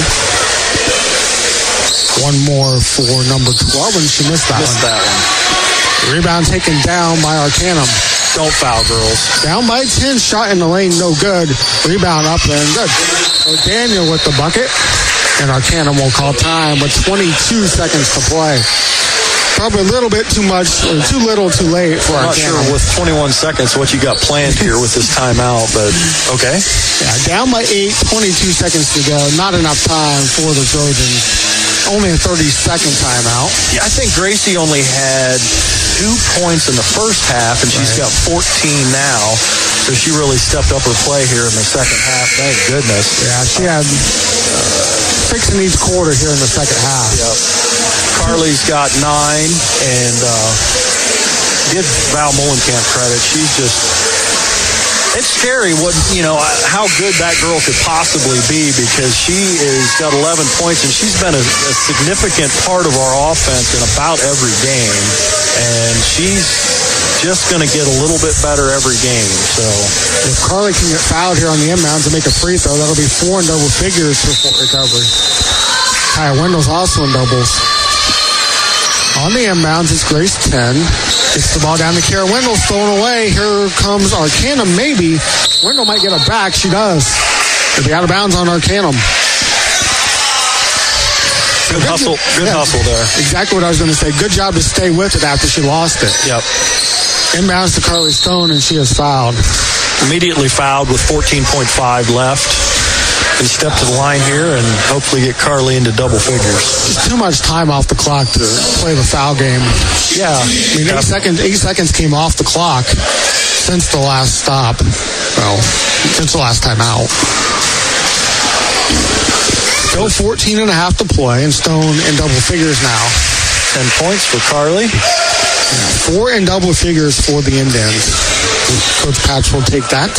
One more for number 12, and she missed that one. Rebound taken down by Arcanum. Don't foul, girls. Down by 10, shot in the lane, no good. Rebound up there, and good. O'Daniel with the bucket, and Arcanum will call time with 22 seconds to play. Probably a little bit too much, or too little, too late for I'm not Arcanum. sure with 21 seconds what you got planned here with this timeout, but okay. Yeah, down by 8, 22 seconds to go. Not enough time for the Trojans. Only a 30-second timeout. Yeah, I think Gracie only had 2 points in the first half, and she's got 14 now. So she really stepped up her play here in the second half. Thank goodness. Yeah, she had 6 in each quarter here in the second half. Yep. Carly's got 9, and give Val Molenkamp credit. She's just... It's scary how good that girl could possibly be, because she is got 11 points, and she's been a significant part of our offense in about every game, and she's just going to get a little bit better every game. So if Carly can get fouled here on the inbounds and make a free throw, that'll be 4 in double figures for Fort Recovery. Kaya Wendell's also in doubles. On the inbounds, it's Grace 10. Gets the ball down to Kara Wendell, stolen away. Here comes Arcanum, maybe. Wendell might get it back. She does. It'll be out of bounds on Arcanum. Good hustle. Good hustle there. Exactly what I was going to say. Good job to stay with it after she lost it. Yep. Inbounds to Carly Stone, and she is fouled. Immediately fouled with 14.5 left. And step to the line here and hopefully get Carly into double figures. Just too much time off the clock to play the foul game. Yeah. I mean, 8 seconds came off the clock since the last stop. Well, since the last time out. Still 14 and a half to play, and Stone in double figures now. 10 points for Carly. 4 in double figures for the Indians. Coach Patch will take that.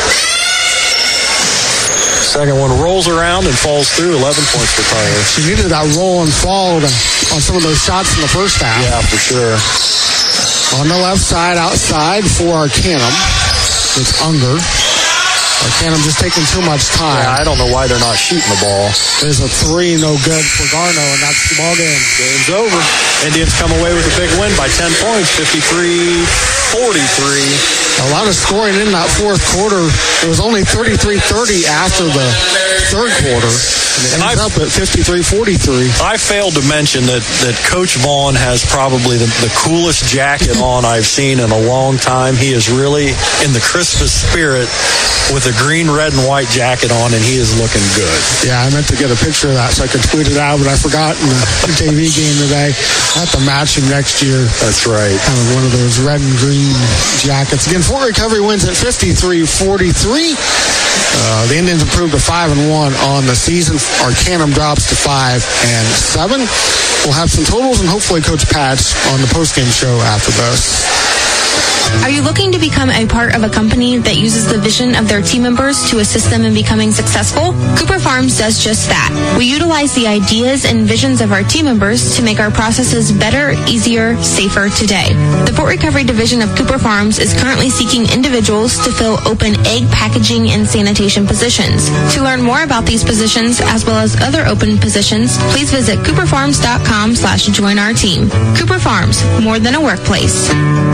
Second one rolls around and falls through. 11 points for Carly. She needed that roll and fall on some of those shots in the first half. Yeah, for sure. On the left side, outside for Arcanum. It's Unger. Arcanum just taking too much time. Yeah, I don't know why they're not shooting the ball. There's a 3, no good for Garno, and that's the ball game. Game's over. Indians come away with a big win by 10 points, 53-43. A lot of scoring in that fourth quarter. It was only 33-30 after the third quarter. And it ends up at 53-43. I failed to mention that Coach Vaughn has probably the coolest jacket on I've seen in a long time. He is really in the Christmas spirit with a green, red, and white jacket on, and he is looking good. Yeah, I meant to get a picture of that so I could tweet it out, but I forgot in the JV game today. I have to match him next year. That's right. Kind of one of those red and green jackets. Again, Fort Recovery wins at 53-43. The Indians improved to 5-1 on the season. Arcanum drops to 5-7. We'll have some totals and hopefully Coach Patch on the postgame show after this. Are you looking to become a part of a company that uses the vision of their team members to assist them in becoming successful? Cooper Farms does just that. We utilize the ideas and visions of our team members to make our processes better, easier, safer today. The Fort Recovery Division of Cooper Farms is currently seeking individuals to fill open egg packaging and sanitation positions. To learn more about these positions, as well as other open positions, please visit cooperfarms.com/join our team. Cooper Farms, more than a workplace.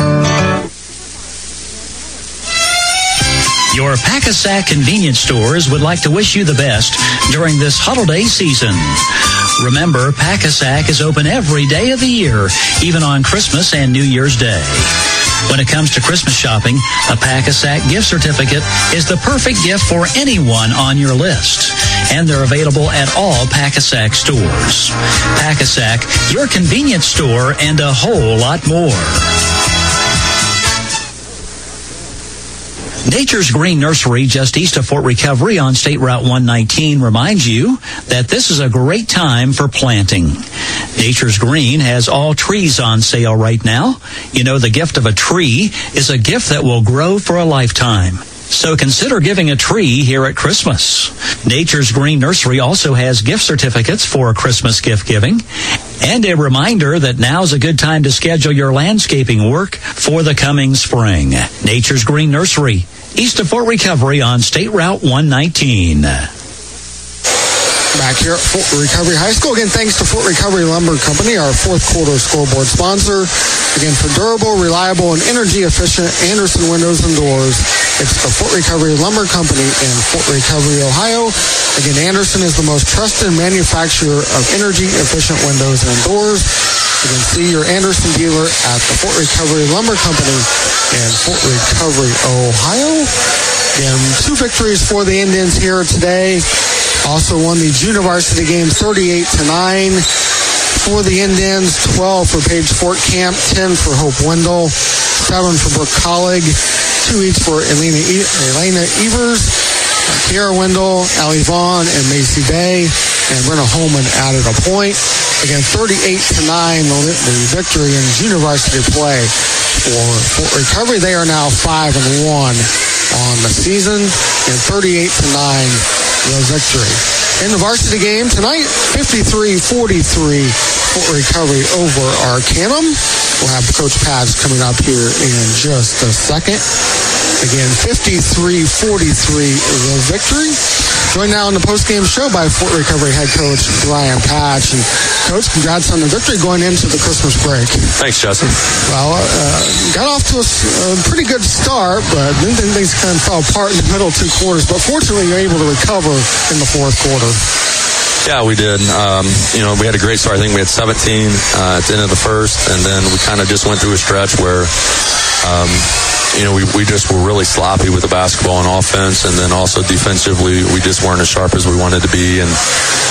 Your Pack-A-Sack convenience stores would like to wish you the best during this holiday season. Remember, Pack-A-Sack is open every day of the year, even on Christmas and New Year's Day. When it comes to Christmas shopping, a Pack-A-Sack gift certificate is the perfect gift for anyone on your list. And they're available at all Pack-A-Sack stores. Pack-A-Sack, your convenience store, and a whole lot more. Nature's Green Nursery, just east of Fort Recovery on State Route 119, reminds you that this is a great time for planting. Nature's Green has all trees on sale right now. You know, the gift of a tree is a gift that will grow for a lifetime. So consider giving a tree here at Christmas. Nature's Green Nursery also has gift certificates for Christmas gift giving. And a reminder that now's a good time to schedule your landscaping work for the coming spring. Nature's Green Nursery, east of Fort Recovery on State Route 119. Back here at Fort Recovery High School. Again, thanks to Fort Recovery Lumber Company, our fourth quarter scoreboard sponsor. Again, for durable, reliable, and energy-efficient Anderson windows and doors, it's the Fort Recovery Lumber Company in Fort Recovery, Ohio. Again, Anderson is the most trusted manufacturer of energy-efficient windows and doors. You can see your Anderson dealer at the Fort Recovery Lumber Company in Fort Recovery, Ohio. Again, 2 victories for the Indians here today. Also won the junior varsity game 38-9 for the Indians, 12 for Paige Fort Camp, 10 for Hope Wendell, 7 for Brooke Collig, 2 each for Elena Evers, Kiara Wendell, Allie Vaughn, and Macy Bay, and Brenna Holman added a point. Again, 38-9, the victory in junior varsity play for Fort Recovery. They are now 5-1 on the season, and 38-9. The victory. In the varsity game tonight, 53-43 Fort Recovery over Arcanum. We'll have Coach Pads coming up here in just a second. Again, 53-43 the victory. Joined now on the post-game show by Fort Recovery head coach Ryan Patch. And Coach, congrats on the victory going into the Christmas break. Thanks, Justin. Well, got off to a pretty good start, but then things kind of fell apart in the middle 2 quarters. But fortunately, you're able to recover in the fourth quarter. Yeah, we did. We had a great start. I think we had 17 at the end of the first, and then we kind of just went through a stretch where we just were really sloppy with the basketball on offense, and then also defensively, we just weren't as sharp as we wanted to be. And,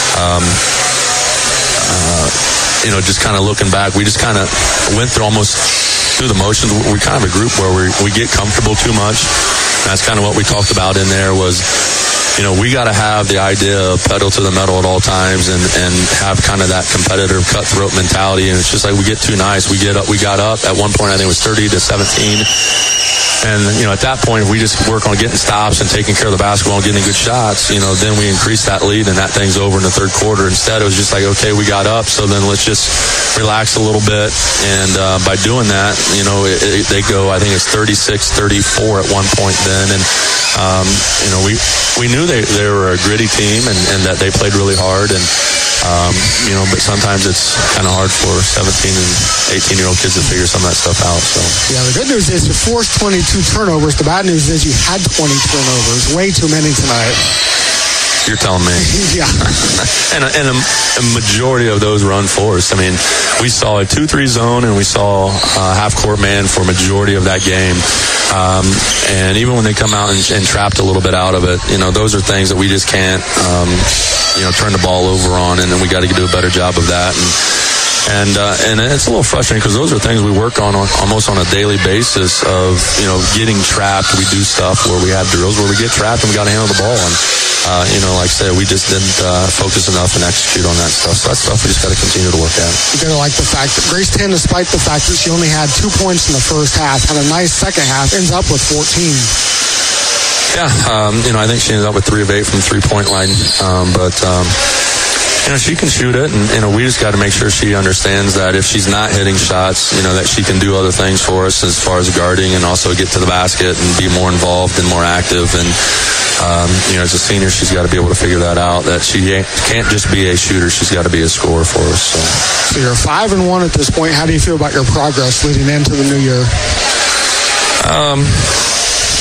just kind of looking back, we just kind of went through the motions. We're kind of a group where we get comfortable too much. And that's kind of what we talked about in there was, we got to have the idea of pedal to the metal at all times and have kind of that competitive cutthroat mentality. And it's just like we get too nice. We got up at one point, I think it was 30-17. And, at that point, if we just work on getting stops and taking care of the basketball and getting good shots, then we increase that lead and that thing's over in the third quarter. Instead, it was just like, okay, we got up, so then let's just relax a little bit. And by doing that, they go, I think it's 36-34 at one point then. And, we knew they were a gritty team and that they played really hard. And, but sometimes it's kind of hard for 17 and 18-year-old kids to figure some of that stuff out. So yeah, the good news is you forced 22 turnovers. The bad news is you had 20 turnovers. Way too many tonight. You're telling me. Yeah. and a majority of those were unforced. I mean, we saw a 2-3 zone and we saw half-court man for a majority of that game. And even when they come out and trapped a little bit out of it, those are things that we just can't, turn the ball over on, and then we got to do a better job of that. And it's a little frustrating because those are things we work on almost on a daily basis of, getting trapped. We do stuff where we have drills where we get trapped and we got to handle the ball. And, like I said, we just didn't focus enough and execute on that stuff. So that stuff we just got to continue to work at. You're going to like the fact that Grace 10, despite the fact that she only had 2 points in the first half, had a nice second half, ends up with 14. Yeah, I think she ended up with 3 of 8 from 3-point line. But she can shoot it, and we just got to make sure she understands that if she's not hitting shots, that she can do other things for us as far as guarding and also get to the basket and be more involved and more active. And as a senior, she's got to be able to figure that out. That she can't just be a shooter; she's got to be a scorer for us. So you're 5-1 at this point. How do you feel about your progress leading into the new year?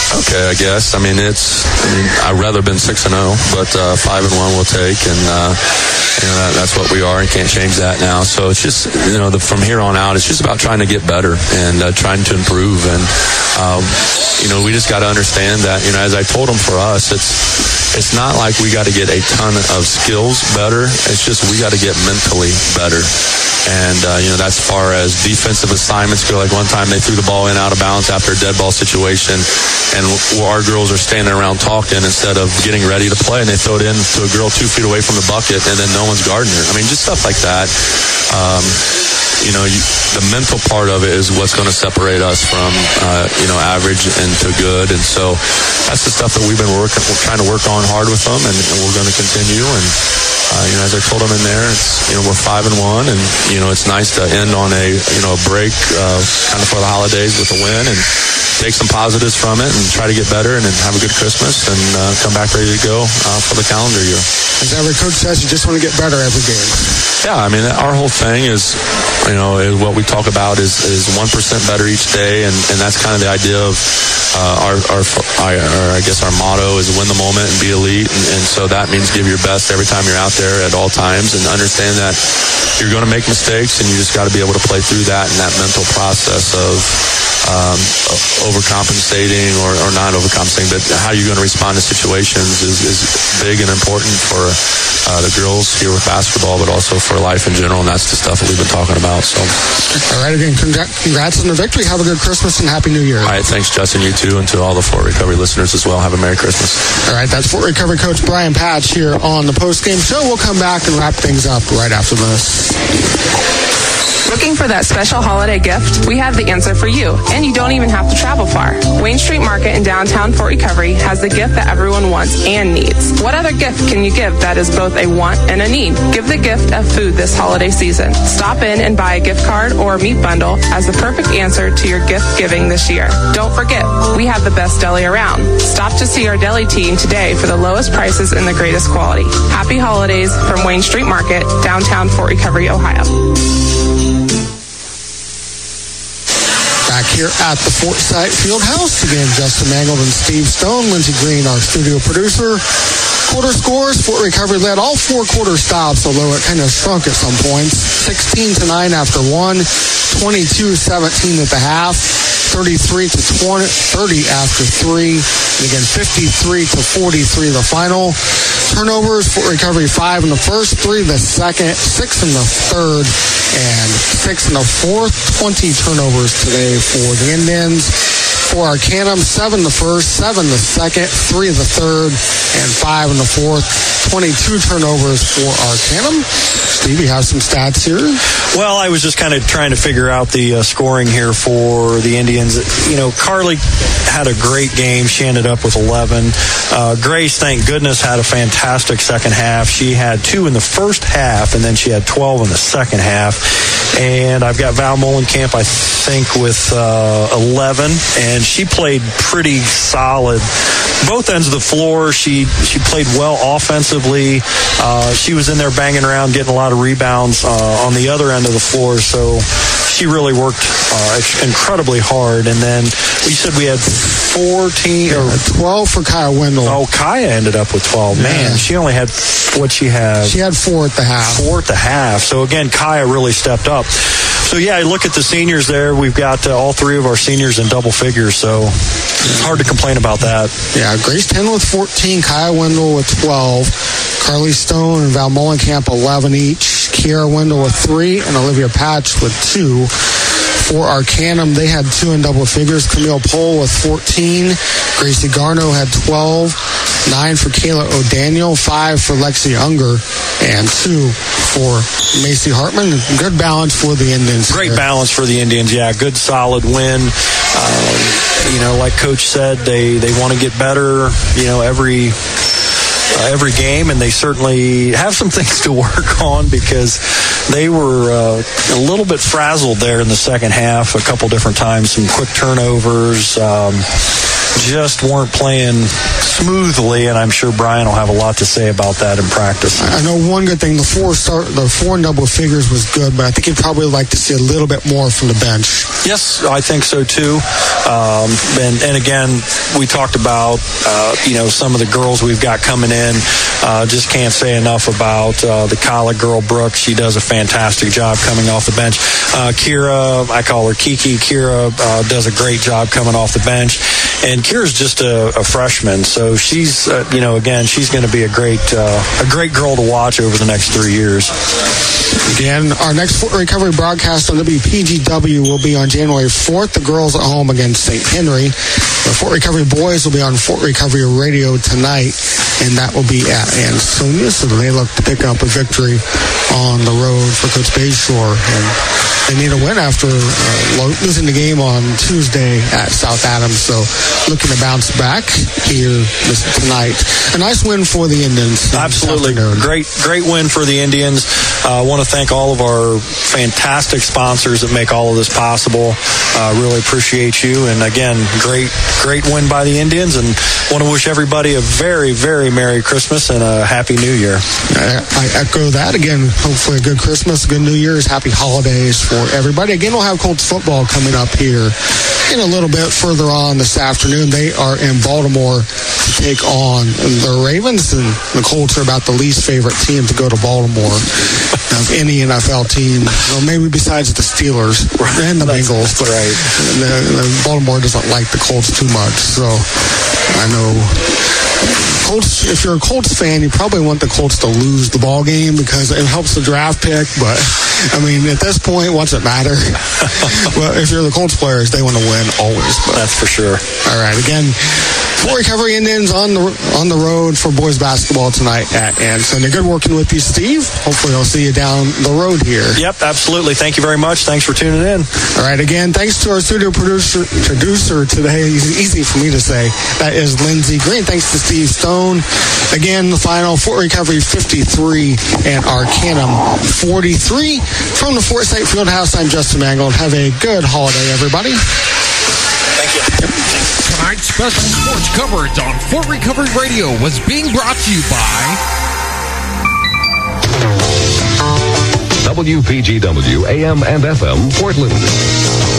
okay, I guess. I'd rather been 6-0, but 5-1 we'll take, and that's what we are, and can't change that now. So it's just, from here on out, it's just about trying to get better and trying to improve. And we just got to understand that, as I told them, for us, it's not like we got to get a ton of skills better. It's just we got to get mentally better. And, that's as far as defensive assignments go. Like one time they threw the ball in out of bounds after a dead ball situation, and our girls are standing around talking instead of getting ready to play, and they throw it in to a girl 2 feet away from the bucket, and then no one's guarding her. Just stuff like that. The mental part of it is what's going to separate us from, average into good. And so that's the stuff that we're trying to work on hard with them, and we're going to continue. And, as I told them in there, it's, we're 5-1, and, it's nice to end on a break, kind of for the holidays with a win, and take some positives from it and try to get better and then have a good Christmas and come back ready to go for the calendar year. As every coach says, you just want to get better every game. Yeah, our whole thing is, what we talk about is 1% better each day, and that's kind of the idea of I guess our motto is win the moment and be elite, and so that means give your best every time you're out there at all times, and understand that you're going to make mistakes, and you just got to be able to play through that, and that mental process of overcompensating or not overcompensating, but how you're going to respond to situations is big and important for the girls here with basketball, but also for life in general, and that's the stuff that we've been talking about. So, all right, again, congrats on the victory. Have a good Christmas and Happy New Year. All right, thanks, Justin. You too, and to all the Fort Recovery listeners as well. Have a Merry Christmas. All right, that's Fort Recovery coach Brian Patch here on the post-game show. We'll come back and wrap things up right after this. Looking for that special holiday gift? We have the answer for you, and you don't even have to travel far. Wayne Street Market in downtown Fort Recovery has the gift that everyone wants and needs. What other gift can you give that is both a want and a need? Give the gift of food this holiday season. Stop in and buy a gift card or a meat bundle as the perfect answer to your gift giving this year. Don't forget, we have the best deli around. Stop to see our deli team today for the lowest prices and the greatest quality. Happy holidays from Wayne Street Market, downtown Fort Recovery, Ohio. Back here at the Fort Site Fieldhouse, again, Justin Mangold and Steve Stone, Lindsey Green, our studio producer. Quarter scores, Fort Recovery led all 4 quarter stops, although it kind of shrunk at some points. 16-9 after 1, 22-17 at the half, 33-30 after 3, and again 53-43 the final. Turnovers, Fort Recovery 5 in the first, 3 the second, 6 in the third, and 6 in the fourth. 20 turnovers today for the Indians. For Arcanum, 7 the first, 7 the second, 3 the third, and 5 in the fourth. 22 turnovers for Arcanum. Steve, you have some stats here? Well, I was just kind of trying to figure out the scoring here for the Indians. Carly had a great game. She ended up with 11. Grace, thank goodness, had a fantastic second half. She had 2 in the first half, and then she had 12 in the second half. And I've got Val Molenkamp, I think, with 11, and she played pretty solid. Both ends of the floor, she played well offensively. She was in there banging around, getting a lot of rebounds on the other end of the floor, so she really worked incredibly hard. And then we said we had 14 or 12 for Kaya Wendell. Oh, Kaya ended up with 12. Man, she only had what she had. She had 4 at the half. 4 at the half. So again, Kaya really stepped up. So yeah, look at the seniors there. We've got all 3 of our seniors in double figures, so it's hard to complain about that. Yeah, Grace 10 with 14, Kaya Wendell with 12, Carly Stone and Val Molenkamp 11 each, Kiara Wendell with 3, and Olivia Patch with 2. For Arcanum, they had 2 in double figures. Camille Pohl with 14. Gracie Garno had 12. 9 for Kayla O'Daniel. 5 for Lexi Unger. And 2 for Macy Hartman. Good balance for the Indians. Great balance for the Indians, yeah. Good, solid win. Like Coach said, they want to get better, every game, and they certainly have some things to work on because they were a little bit frazzled there in the second half a couple different times. Some quick turnovers, just weren't playing smoothly, and I'm sure Brian will have a lot to say about that in practice. I know one good thing, the four in double figures was good, but I think you'd probably like to see a little bit more from the bench. Yes, I think so too. And again, we talked about some of the girls we've got coming in. Just can't say enough about the Kala girl, Brooke. She does a fantastic job coming off the bench. Kira, I call her Kiki. Kira does a great job coming off the bench. And Kira's just a freshman, so she's again, she's going to be a great girl to watch over the next 3 years. Again, our next Fort Recovery broadcast on WPGW will be on January 4th. The girls at home against St. Henry. The Fort Recovery boys will be on Fort Recovery Radio tonight, and that will be at Ansonia. So they look to pick up a victory on the road for Coach Bayshore. And they need a win after losing the game on Tuesday at South Adams. So looking to bounce back here tonight. A nice win for the Indians. Absolutely. Great win for the Indians. I want to thank all of our fantastic sponsors that make all of this possible. Really appreciate you. And again, great win by the Indians, and want to wish everybody a very, very Merry Christmas and a Happy New Year. I echo that. Again, hopefully a good Christmas, good New Year's, happy holidays for everybody. Again, we'll have Colts football coming up here in a little bit further on this afternoon. They are in Baltimore to take on the Ravens, and the Colts are about the least favorite team to go to Baltimore of any NFL team. Well, maybe besides the Steelers and the Bengals. But right. Baltimore doesn't like the Colts too much, so I know Colts. If you're a Colts fan, you probably want the Colts to lose the ball game because it helps the draft pick. But I mean, at this point, what's it matter? Well, if you're the Colts players, they want to win always. But. That's for sure. All right, again, Fort Recovery Indians on the road for boys basketball tonight at Anson. Good working with you, Steve. Hopefully, I'll see you down the road here. Yep, absolutely. Thank you very much. Thanks for tuning in. All right, again, thanks to our studio producer today. Easy for me to say. That is Lindsey Green. Thanks to Steve Stone. Again, the final, Fort Recovery 53 and Arcanum 43. From the Fort State Fieldhouse, I'm Justin Mangold. Have a good holiday, everybody. Thank you. Tonight's special sports coverage on Fort Recovery Radio was being brought to you by WPGW AM and FM Portland.